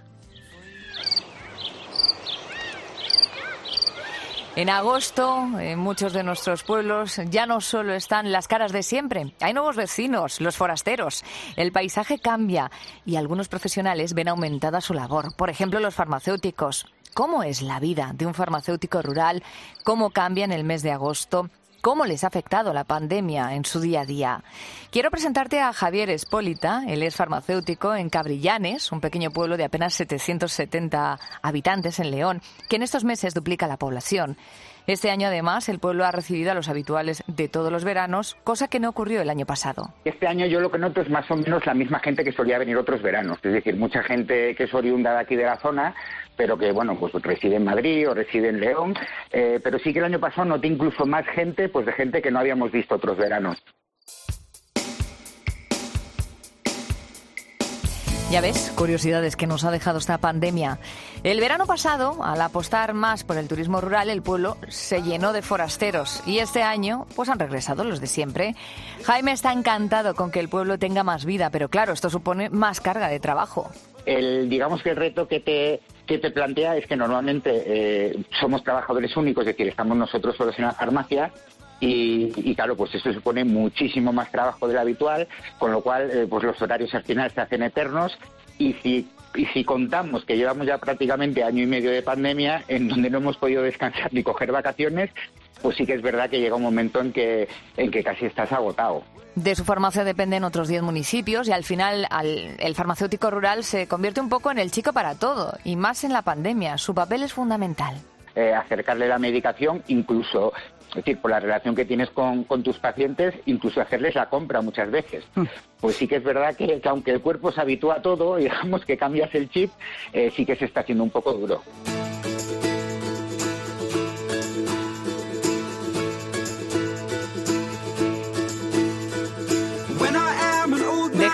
En agosto, en muchos de nuestros pueblos ya no solo están las caras de siempre, hay nuevos vecinos, los forasteros. El paisaje cambia y algunos profesionales ven aumentada su labor. Por ejemplo, los farmacéuticos. ¿Cómo es la vida de un farmacéutico rural? ¿Cómo cambia en el mes de agosto? ¿Cómo les ha afectado la pandemia en su día a día? Quiero presentarte a Javier Espólita. Él es farmacéutico en Cabrillanes, un pequeño pueblo de apenas setecientos setenta habitantes en León, que en estos meses duplica la población. Este año, además, el pueblo ha recibido a los habituales de todos los veranos, cosa que no ocurrió el año pasado. Este año yo lo que noto es más o menos la misma gente que solía venir otros veranos. Es decir, mucha gente que es oriunda de aquí de la zona, pero que, bueno, pues reside en Madrid o reside en León. Eh, pero sí que el año pasado noté incluso más gente, pues de gente que no habíamos visto otros veranos. Ya ves, curiosidades que nos ha dejado esta pandemia. El verano pasado, al apostar más por el turismo rural, el pueblo se llenó de forasteros. Y este año, pues han regresado los de siempre. Jaime está encantado con que el pueblo tenga más vida, pero claro, esto supone más carga de trabajo. El, digamos que el reto que te, que te plantea es que normalmente eh, somos trabajadores únicos, es decir, estamos nosotros solos en la farmacia. Y, y claro, pues eso supone muchísimo más trabajo del habitual, con lo cual eh, pues los horarios al final se hacen eternos y si, y si contamos que llevamos ya prácticamente año y medio de pandemia en donde no hemos podido descansar ni coger vacaciones, pues sí que es verdad que llega un momento en que, en que casi estás agotado. De su farmacia dependen otros diez municipios y al final al, el farmacéutico rural se convierte un poco en el chico para todo y más en la pandemia. Su papel es fundamental. Eh, acercarle la medicación, incluso, es decir, por la relación que tienes con, con tus pacientes, incluso hacerles la compra muchas veces. Pues sí que es verdad que, que aunque el cuerpo se habitúa a todo, digamos que cambias el chip, eh, sí que se está haciendo un poco duro.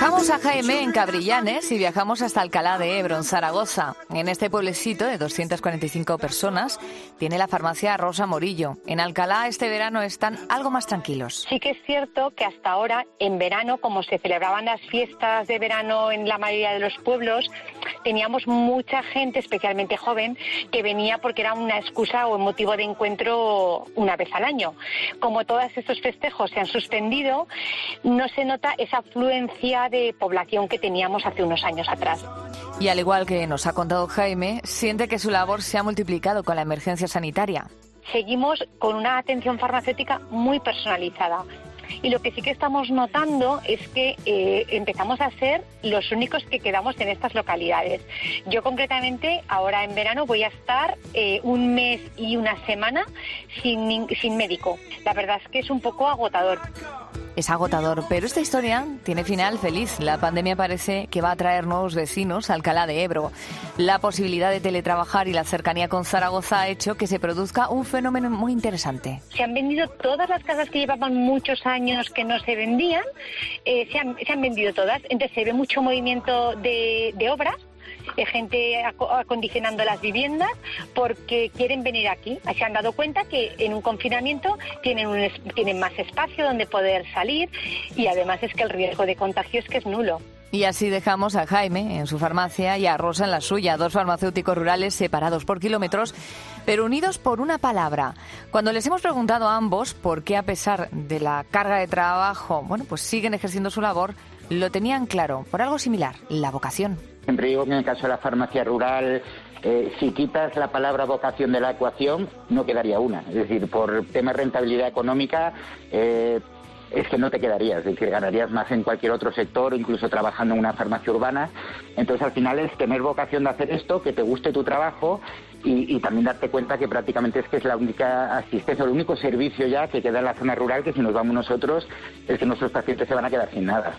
Dejamos a Jaime en Cabrillanes y viajamos hasta Alcalá de Ebro, en Zaragoza. En este pueblecito de doscientas cuarenta y cinco personas tiene la farmacia Rosa Morillo. En Alcalá este verano están algo más tranquilos. Sí que es cierto que hasta ahora, en verano, como se celebraban las fiestas de verano en la mayoría de los pueblos, teníamos mucha gente, especialmente joven, que venía porque era una excusa o motivo de encuentro una vez al año. Como todos estos festejos se han suspendido, no se nota esa afluencia de población que teníamos hace unos años atrás. Y al igual que nos ha contado Jaime, siente que su labor se ha multiplicado con la emergencia sanitaria. Seguimos con una atención farmacéutica muy personalizada. Y lo que sí que estamos notando es que eh, empezamos a ser los únicos que quedamos en estas localidades. Yo concretamente ahora en verano voy a estar eh, un mes y una semana sin, sin médico. La verdad es que es un poco agotador. Es agotador, pero esta historia tiene final feliz. La pandemia parece que va a traer nuevos vecinos a Alcalá de Ebro. La posibilidad de teletrabajar y la cercanía con Zaragoza ha hecho que se produzca un fenómeno muy interesante. Se han vendido todas las casas que llevaban muchos años que no se vendían, eh, se, han, se han vendido todas. Entonces se ve mucho movimiento de, de obras. Eh, gente acondicionando las viviendas porque quieren venir aquí. Se han dado cuenta que en un confinamiento tienen, un, tienen más espacio donde poder salir y además es que el riesgo de contagio es que es nulo. Y así dejamos a Jaime en su farmacia y a Rosa en la suya, dos farmacéuticos rurales separados por kilómetros, pero unidos por una palabra. Cuando les hemos preguntado a ambos por qué, a pesar de la carga de trabajo, bueno, pues siguen ejerciendo su labor, lo tenían claro, por algo similar, la vocación. Siempre digo que en el caso de la farmacia rural, eh, si quitas la palabra vocación de la ecuación, no quedaría una. Es decir, por tema de rentabilidad económica, eh, es que no te quedarías. Es decir, ganarías más en cualquier otro sector, incluso trabajando en una farmacia urbana. Entonces, al final es tener vocación de hacer esto, que te guste tu trabajo y, y también darte cuenta que prácticamente es que es la única asistencia, el único servicio ya que queda en la zona rural, que si nos vamos nosotros, es que nuestros pacientes se van a quedar sin nada.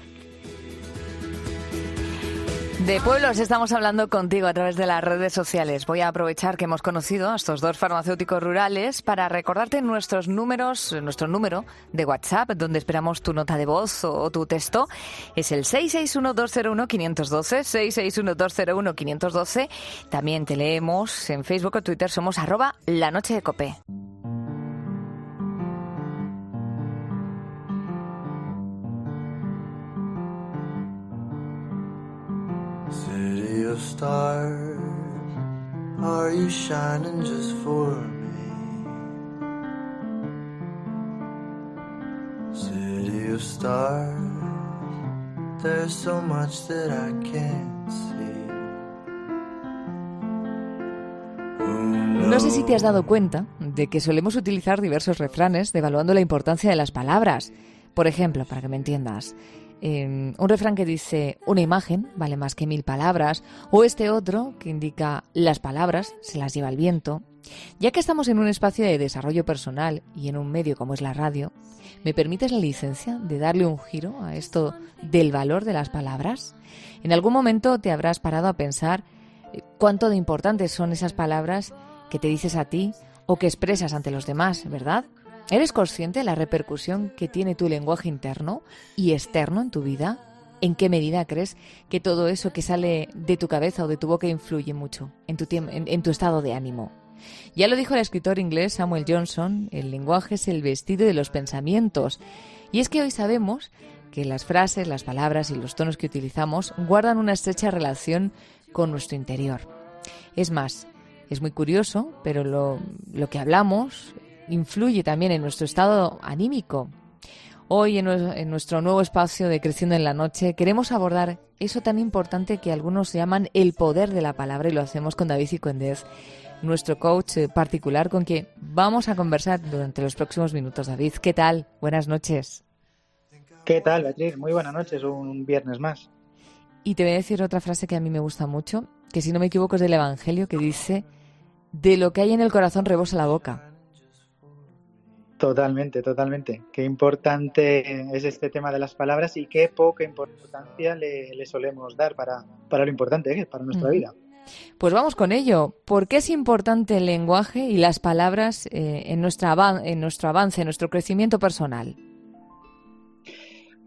De pueblos estamos hablando contigo a través de las redes sociales. Voy a aprovechar que hemos conocido a estos dos farmacéuticos rurales para recordarte nuestros números, nuestro número de WhatsApp, donde esperamos tu nota de voz o, o tu texto. Es el seis seis uno, dos cero uno, cinco uno dos, seis seis uno, dos cero uno, cinco uno dos. También te leemos en Facebook o Twitter, somos arroba La Noche de Cope. City of stars, are you shining just for me? City of stars, there's so much that I can't see. No sé si te has dado cuenta de que solemos utilizar diversos refranes devaluando la importancia de las palabras. Por ejemplo, para que me entiendas, Eh, un refrán que dice una imagen vale más que mil palabras, o este otro que indica las palabras se las lleva el viento. Ya que estamos en un espacio de desarrollo personal y en un medio como es la radio, ¿me permites la licencia de darle un giro a esto del valor de las palabras? En algún momento te habrás parado a pensar cuánto de importantes son esas palabras que te dices a ti o que expresas ante los demás, ¿verdad? ¿Eres consciente de la repercusión que tiene tu lenguaje interno y externo en tu vida? ¿En qué medida crees que todo eso que sale de tu cabeza o de tu boca influye mucho en tu, en, en tu estado de ánimo? Ya lo dijo el escritor inglés Samuel Johnson, el lenguaje es el vestido de los pensamientos. Y es que hoy sabemos que las frases, las palabras y los tonos que utilizamos guardan una estrecha relación con nuestro interior. Es más, es muy curioso, pero lo, lo que hablamos influye también en nuestro estado anímico. Hoy, en, en nuestro nuevo espacio de Creciendo en la Noche, queremos abordar eso tan importante que algunos llaman el poder de la palabra, y lo hacemos con David Cicóndez, nuestro coach particular, con quien vamos a conversar durante los próximos minutos. David, ¿qué tal? Buenas noches. ¿Qué tal, Beatriz? Muy buenas noches, un viernes más. Y te voy a decir otra frase que a mí me gusta mucho, que si no me equivoco es del Evangelio, que dice: de lo que hay en el corazón rebosa la boca. Totalmente, totalmente. Qué importante es este tema de las palabras y qué poca importancia le, le solemos dar para, para lo importante que es para nuestra mm. vida. Pues vamos con ello. ¿Por qué es importante el lenguaje y las palabras eh, en, nuestra avan- en nuestro avance, en nuestro crecimiento personal?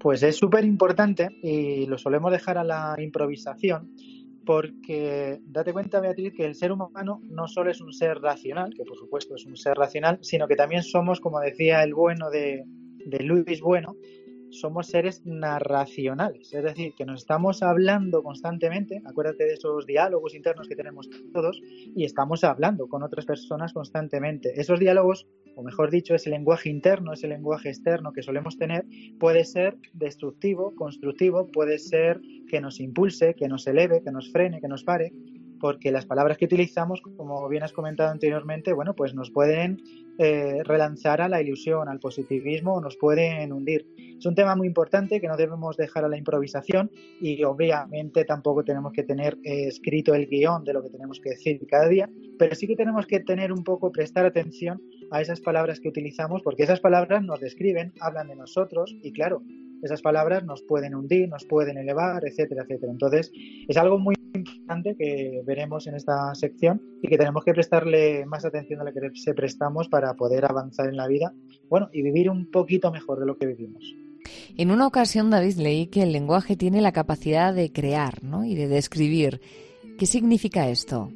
Pues es súper importante y lo solemos dejar a la improvisación porque date cuenta, Beatriz, que el ser humano no solo es un ser racional, que por supuesto es un ser racional, sino que también somos, como decía el bueno de, de Luis Bueno, somos seres narracionales, es decir, que nos estamos hablando constantemente, acuérdate de esos diálogos internos que tenemos todos, y estamos hablando con otras personas constantemente. Esos diálogos, o mejor dicho, ese lenguaje interno, ese lenguaje externo que solemos tener, puede ser destructivo, constructivo, puede ser que nos impulse, que nos eleve, que nos frene, que nos pare, porque las palabras que utilizamos, como bien has comentado anteriormente, bueno, pues nos pueden eh, relanzar a la ilusión, al positivismo, o nos pueden hundir. Es un tema muy importante que no debemos dejar a la improvisación y obviamente tampoco tenemos que tener eh, escrito el guión de lo que tenemos que decir cada día, pero sí que tenemos que tener un poco, prestar atención a esas palabras que utilizamos, porque esas palabras nos describen, hablan de nosotros y claro, esas palabras nos pueden hundir, nos pueden elevar, etcétera, etcétera. Entonces, es algo muy importante que veremos en esta sección y que tenemos que prestarle más atención a la que se prestamos para poder avanzar en la vida, bueno, y vivir un poquito mejor de lo que vivimos. En una ocasión, David, leí que el lenguaje tiene la capacidad de crear, ¿no?, y de describir. ¿Qué significa esto?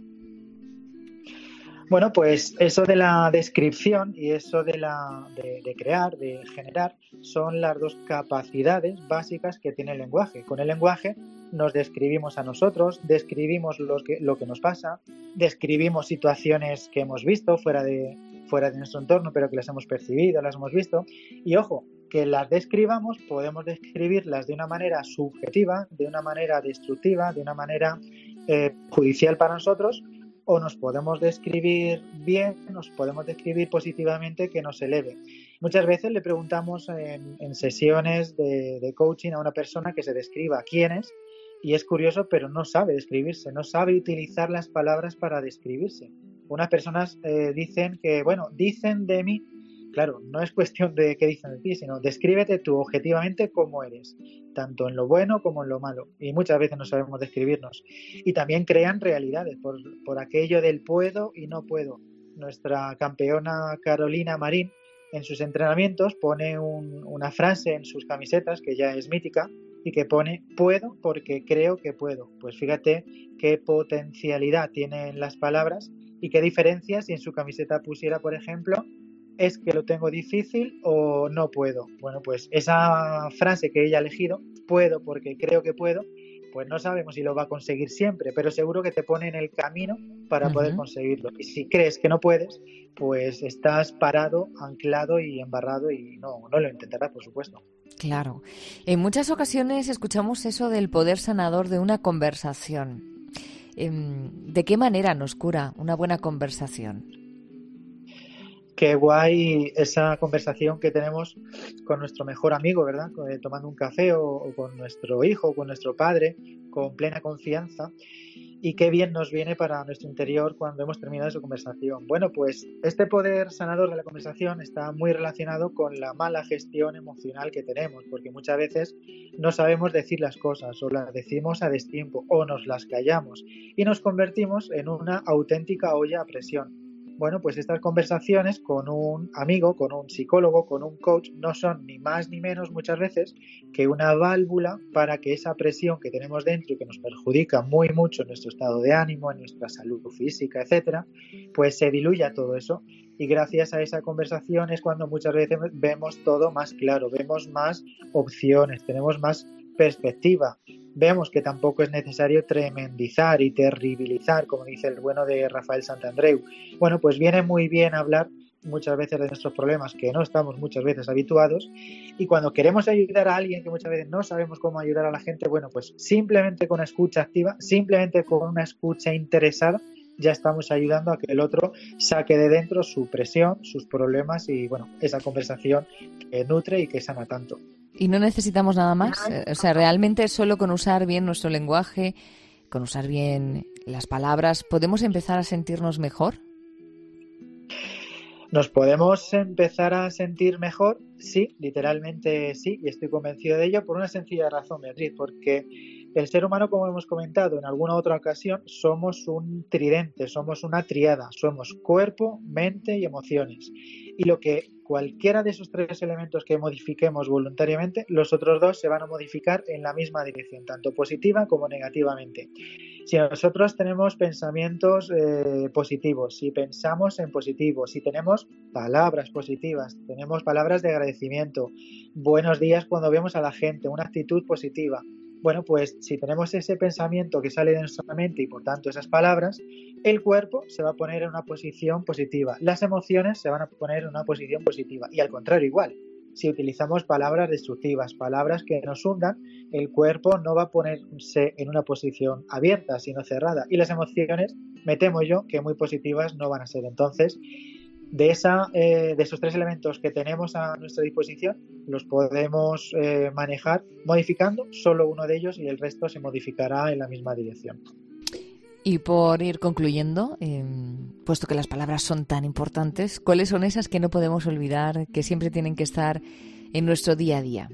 Bueno, pues eso de la descripción y eso de, la, de, de crear, de generar, son las dos capacidades básicas que tiene el lenguaje. Con el lenguaje nos describimos a nosotros, describimos lo que, lo que nos pasa, describimos situaciones que hemos visto fuera de, fuera de nuestro entorno, pero que las hemos percibido, las hemos visto. Y ojo, que las describamos, podemos describirlas de una manera subjetiva, de una manera destructiva, de una manera eh, judicial para nosotros, o nos podemos describir bien, nos podemos describir positivamente que nos eleve. Muchas veces le preguntamos en, en sesiones de, de coaching a una persona que se describa quién es, y es curioso, pero no sabe describirse, no sabe utilizar las palabras para describirse. Unas personas eh, dicen que, bueno, dicen de mí. Claro, no es cuestión de qué dicen de ti, sino descríbete tú objetivamente cómo eres, tanto en lo bueno como en lo malo. Y muchas veces no sabemos describirnos. Y también crean realidades por, por aquello del puedo y no puedo. Nuestra campeona Carolina Marín en sus entrenamientos pone un, una frase en sus camisetas que ya es mítica y que pone puedo porque creo que puedo. Pues fíjate qué potencialidad tienen las palabras y qué diferencia si en su camiseta pusiera, por ejemplo, es que lo tengo difícil o no puedo. Bueno, pues esa frase que ella ha elegido, puedo porque creo que puedo, pues no sabemos si lo va a conseguir siempre, pero seguro que te pone en el camino para uh-huh. poder conseguirlo. Y si crees que no puedes, pues estás parado, anclado y embarrado y no, no lo intentarás, por supuesto. Claro. En muchas ocasiones escuchamos eso del poder sanador de una conversación. ¿De qué manera nos cura una buena conversación? Qué guay esa conversación que tenemos con nuestro mejor amigo, ¿verdad? Tomando un café o, o con nuestro hijo, o con nuestro padre, con plena confianza. Y qué bien nos viene para nuestro interior cuando hemos terminado esa conversación. Bueno, pues este poder sanador de la conversación está muy relacionado con la mala gestión emocional que tenemos, porque muchas veces no sabemos decir las cosas o las decimos a destiempo o nos las callamos y nos convertimos en una auténtica olla a presión. Bueno, pues estas conversaciones con un amigo, con un psicólogo, con un coach, no son ni más ni menos muchas veces que una válvula para que esa presión que tenemos dentro y que nos perjudica muy mucho en nuestro estado de ánimo, en nuestra salud física, etcétera, pues se diluya todo eso. Y gracias a esa conversación es cuando muchas veces vemos todo más claro, vemos más opciones, tenemos más perspectiva. Vemos que tampoco es necesario tremendizar y terribilizar, como dice el bueno de Rafael Santandreu. Bueno, pues viene muy bien hablar muchas veces de nuestros problemas que no estamos muchas veces habituados, y cuando queremos ayudar a alguien que muchas veces no sabemos cómo ayudar a la gente, bueno, pues simplemente con una escucha activa, simplemente con una escucha interesada, ya estamos ayudando a que el otro saque de dentro su presión, sus problemas y, bueno, esa conversación que nutre y que sana tanto. ¿Y no necesitamos nada más? O sea, realmente solo con usar bien nuestro lenguaje, con usar bien las palabras, ¿podemos empezar a sentirnos mejor? ¿Nos podemos empezar a sentir mejor? Sí, literalmente sí, y estoy convencido de ello por una sencilla razón, Beatriz, porque El ser humano, como hemos comentado en alguna otra ocasión, somos un tridente, somos una triada, somos cuerpo, mente y emociones. Y lo que cualquiera de esos tres elementos que modifiquemos voluntariamente, los otros dos se van a modificar en la misma dirección, tanto positiva como negativamente. Si nosotros tenemos pensamientos eh, positivos, si pensamos en positivo, si tenemos palabras positivas, tenemos palabras de agradecimiento, buenos días cuando vemos a la gente, una actitud positiva, bueno, pues si tenemos ese pensamiento que sale de nuestra mente y por tanto esas palabras, el cuerpo se va a poner en una posición positiva, las emociones se van a poner en una posición positiva y al contrario igual. Si utilizamos palabras destructivas, palabras que nos hundan, el cuerpo no va a ponerse en una posición abierta, sino cerrada. Y las emociones, me temo yo, que muy positivas no van a ser. Entonces, de, esa, eh, de esos tres elementos que tenemos a nuestra disposición, los podemos eh, manejar modificando solo uno de ellos y el resto se modificará en la misma dirección. Y por ir concluyendo, eh, puesto que las palabras son tan importantes, ¿cuáles son esas que no podemos olvidar, que siempre tienen que estar en nuestro día a día?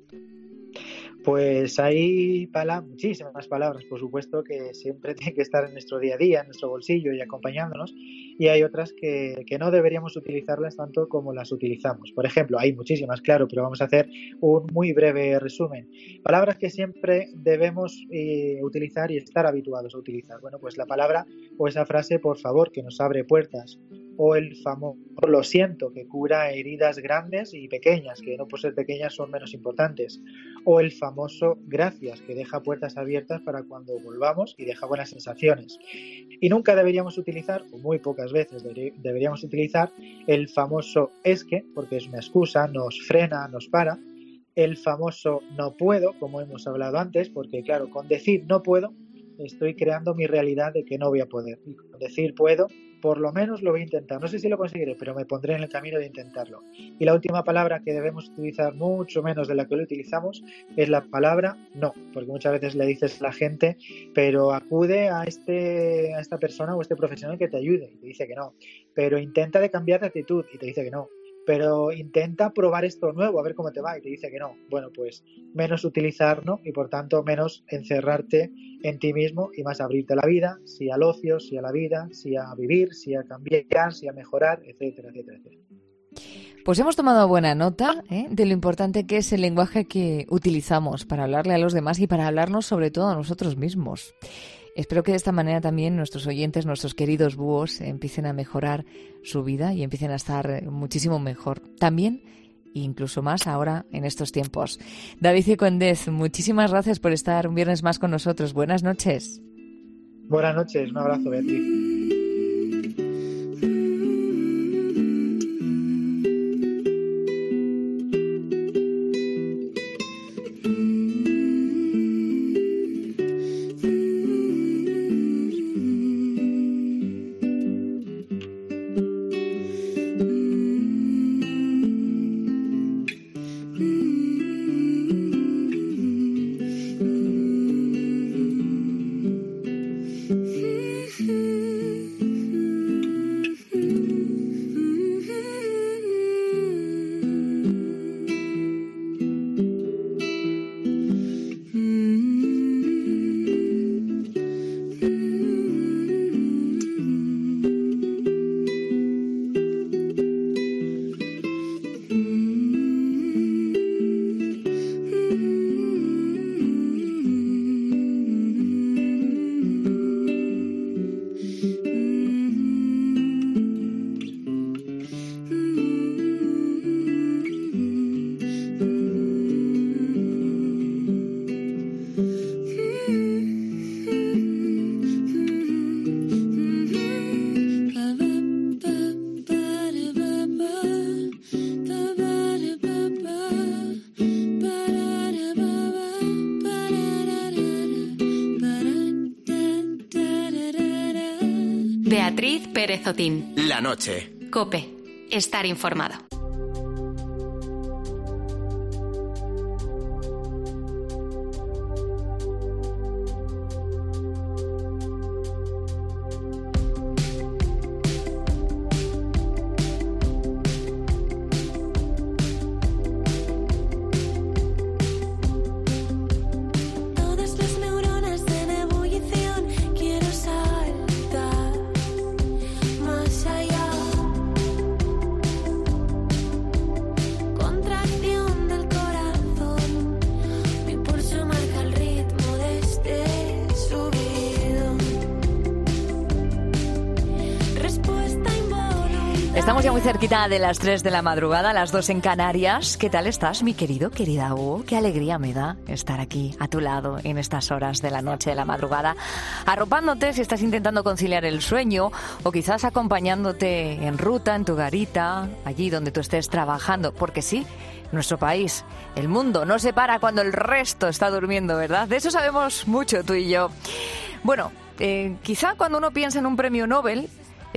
Pues hay pala- muchísimas palabras, por supuesto, que siempre tienen que estar en nuestro día a día, en nuestro bolsillo y acompañándonos, y hay otras que, que no deberíamos utilizarlas tanto como las utilizamos. Por ejemplo, hay muchísimas, claro, pero vamos a hacer un muy breve resumen. Palabras que siempre debemos eh, utilizar y estar habituados a utilizar. Bueno, pues la palabra o esa frase, por favor, que nos abre puertas, o el famoso lo siento, que cura heridas grandes y pequeñas, que no por ser pequeñas son menos importantes, o el famoso gracias, que deja puertas abiertas para cuando volvamos y deja buenas sensaciones. Y nunca deberíamos utilizar, o muy pocas veces deberíamos utilizar, el famoso es que, porque es una excusa, nos frena, nos para, el famoso no puedo, como hemos hablado antes, porque claro, con decir no puedo, estoy creando mi realidad de que no voy a poder. Y con decir puedo, por lo menos lo voy a intentar. No sé si lo conseguiré, pero me pondré en el camino de intentarlo. Y la última palabra que debemos utilizar mucho menos de la que lo utilizamos es la palabra no, porque muchas veces le dices a la gente, pero acude a, este, a esta persona o este profesional que te ayude, y te dice que no. Pero intenta de cambiar de actitud, y te dice que no. Pero intenta probar esto nuevo, a ver cómo te va, y te dice que no. Bueno, pues menos utilizar, ¿no? Y por tanto menos encerrarte en ti mismo y más abrirte a la vida, sí al ocio, sí a la vida, sí a vivir, sí a cambiar, sí a mejorar, etcétera, etcétera, etcétera. Pues hemos tomado buena nota ¿eh? de lo importante que es el lenguaje que utilizamos para hablarle a los demás y para hablarnos sobre todo a nosotros mismos. Espero que de esta manera también nuestros oyentes, nuestros queridos búhos, empiecen a mejorar su vida y empiecen a estar muchísimo mejor. También, incluso más ahora, en estos tiempos. David Cicondez, muchísimas gracias por estar un viernes más con nosotros. Buenas noches. Buenas noches. Un abrazo, Beatriz. Beatriz Pérez Otín. La noche. COPE. Estar informado. Todas las Estamos ya muy cerquita de las tres de la madrugada, las dos en Canarias. ¿Qué tal estás, mi querido, querida Hugo? Qué alegría me da estar aquí a tu lado en estas horas de la noche, de la madrugada, arropándote si estás intentando conciliar el sueño o quizás acompañándote en ruta, en tu garita, allí donde tú estés trabajando. Porque sí, nuestro país, el mundo, no se para cuando el resto está durmiendo, ¿verdad? De eso sabemos mucho tú y yo. Bueno, eh, quizá cuando uno piensa en un premio Nobel,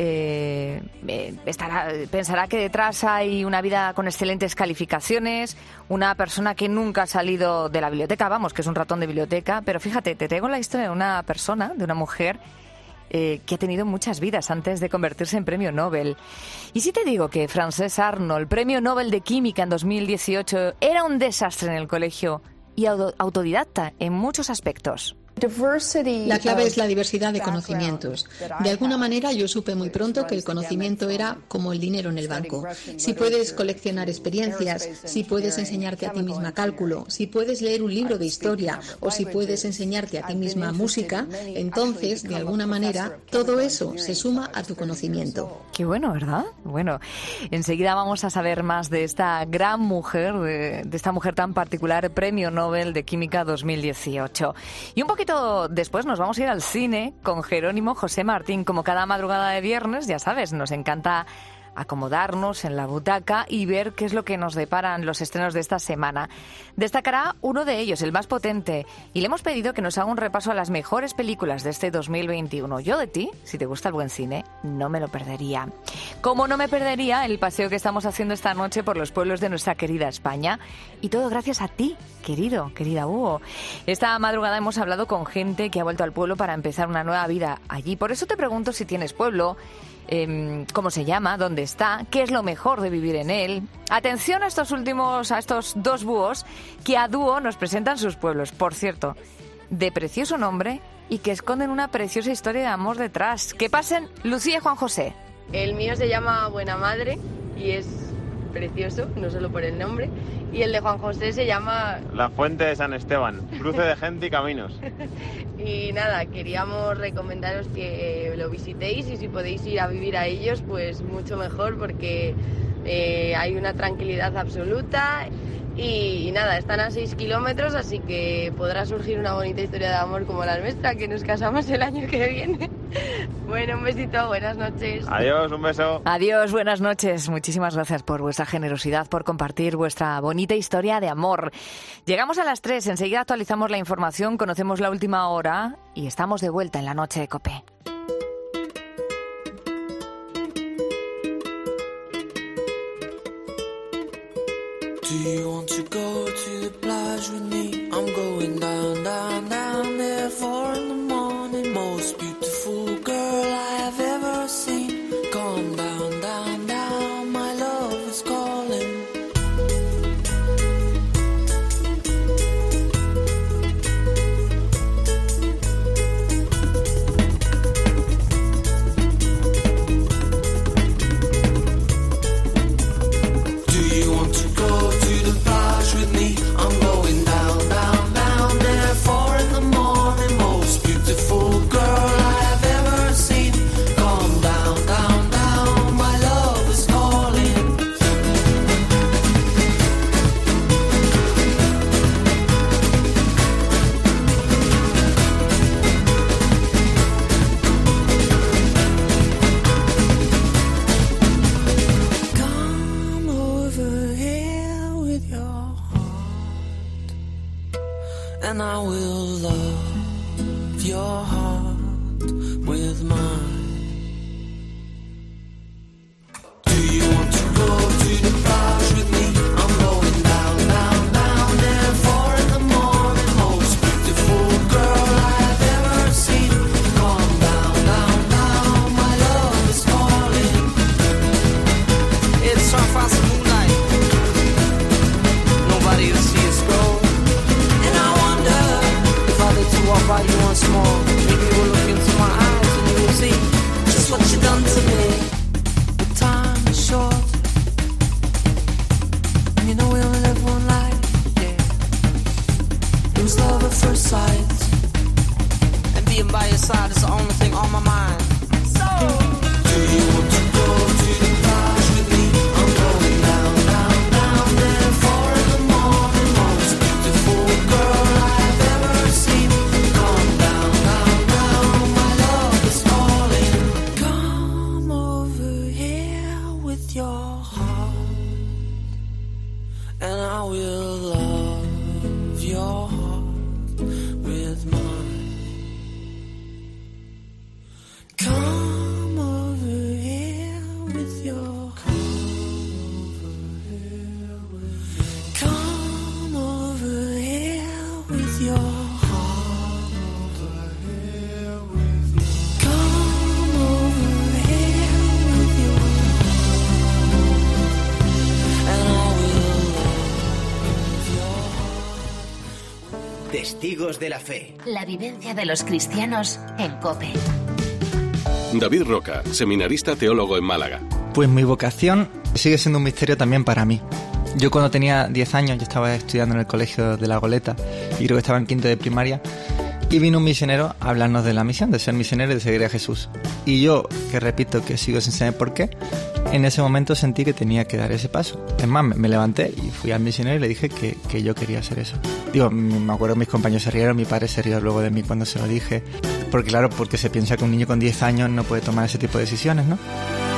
Eh, eh, estará, pensará que detrás hay una vida con excelentes calificaciones, una persona que nunca ha salido de la biblioteca, vamos, que es un ratón de biblioteca, pero fíjate, te traigo la historia de una persona, de una mujer eh, que ha tenido muchas vidas antes de convertirse en premio Nobel. Y si te digo que Frances Arnold, premio Nobel de Química en dos mil dieciocho, era un desastre en el colegio y autodidacta en muchos aspectos. La clave es la diversidad de conocimientos. De alguna manera yo supe muy pronto que el conocimiento era como el dinero en el banco. Si puedes coleccionar experiencias, si puedes enseñarte a ti misma cálculo, si puedes leer un libro de historia o si puedes enseñarte a ti misma música, entonces, de alguna manera, todo eso se suma a tu conocimiento. Qué bueno, ¿verdad? Bueno, enseguida vamos a saber más de esta gran mujer, de, de esta mujer tan particular, premio Nobel de Química dos mil dieciocho. Y un poquito después nos vamos a ir al cine con Jerónimo José Martín. Como cada madrugada de viernes, ya sabes, nos encanta acomodarnos en la butaca y ver qué es lo que nos deparan los estrenos de esta semana. Destacará uno de ellos, el más potente, y le hemos pedido que nos haga un repaso a las mejores películas de este dos mil veintiuno. Yo de ti, si te gusta el buen cine, no me lo perdería. Como no me perdería el paseo que estamos haciendo esta noche por los pueblos de nuestra querida España, y todo gracias a ti, querido, querida Hugo. Esta madrugada hemos hablado con gente que ha vuelto al pueblo para empezar una nueva vida allí. Por eso te pregunto si tienes pueblo, Eh, cómo se llama, dónde está, qué es lo mejor de vivir en él. Atención a estos últimos, a estos dos búhos que a dúo nos presentan sus pueblos, por cierto, de precioso nombre y que esconden una preciosa historia de amor detrás. Que pasen Lucía y Juan José. El mío se llama Buena Madre y es precioso, no solo por el nombre, y el de Juan José se llama La Fuente de San Esteban, cruce de gente y caminos. Y nada, queríamos recomendaros que lo visitéis y si podéis ir a vivir a ellos, pues mucho mejor porque eh, hay una tranquilidad absoluta y, y nada, están a seis kilómetros, así que podrá surgir una bonita historia de amor como la nuestra, que nos casamos el año que viene. Bueno, un besito, buenas noches. Adiós, un beso. Adiós, buenas noches. Muchísimas gracias por vuestra generosidad, por compartir vuestra bonita historia de amor. Llegamos a las tres, enseguida actualizamos la información, conocemos la última hora y estamos de vuelta en la noche de COPE. Do you want to go to the plage with me? I'm going down, down, down there. Four in the morning, most beautiful girl I have ever seen. Come down, down, down, my love is calling. Do you want to go to the plage with me? I'm going down, down, down there. Four in the morning, most beautiful girl I have ever seen. Come down, down, down, my love is calling. Come over here with your heart, and I will love your heart with mine. Do you want to go to the plage with me? I'm going down, down, down there. Four in the morning, most beautiful girl I have ever seen. Come down, down, down, my love is calling. It's our fast moonlight. Nobody to see us go. And I wonder if I let you walk by you once more. Maybe you will look into my eyes and you will see just what you done to me. The time is short, and you know we only live one life. Yeah, it was love at first sight, and being by your side is the only thing on my mind. So, do you want to go to the plage with your heart over here with me. Come over here with your heart, and I will love your heart. Testigos de la fe. La vivencia de los cristianos en COPE. David Roca, seminarista teólogo en Málaga. Pues mi vocación sigue siendo un misterio también para mí. Yo cuando tenía diez años, yo estaba estudiando en el colegio de La Goleta y creo que estaba en quinto de primaria, y vino un misionero a hablarnos de la misión, de ser misionero y de seguir a Jesús. Y yo, que repito que sigo sin saber por qué, en ese momento sentí que tenía que dar ese paso. Es más, me, me levanté y fui al misionero y le dije que, que yo quería hacer eso. Digo, me acuerdo que mis compañeros se rieron, mi padre se rió luego de mí cuando se lo dije. Porque claro, porque se piensa que un niño con diez años no puede tomar ese tipo de decisiones, ¿no?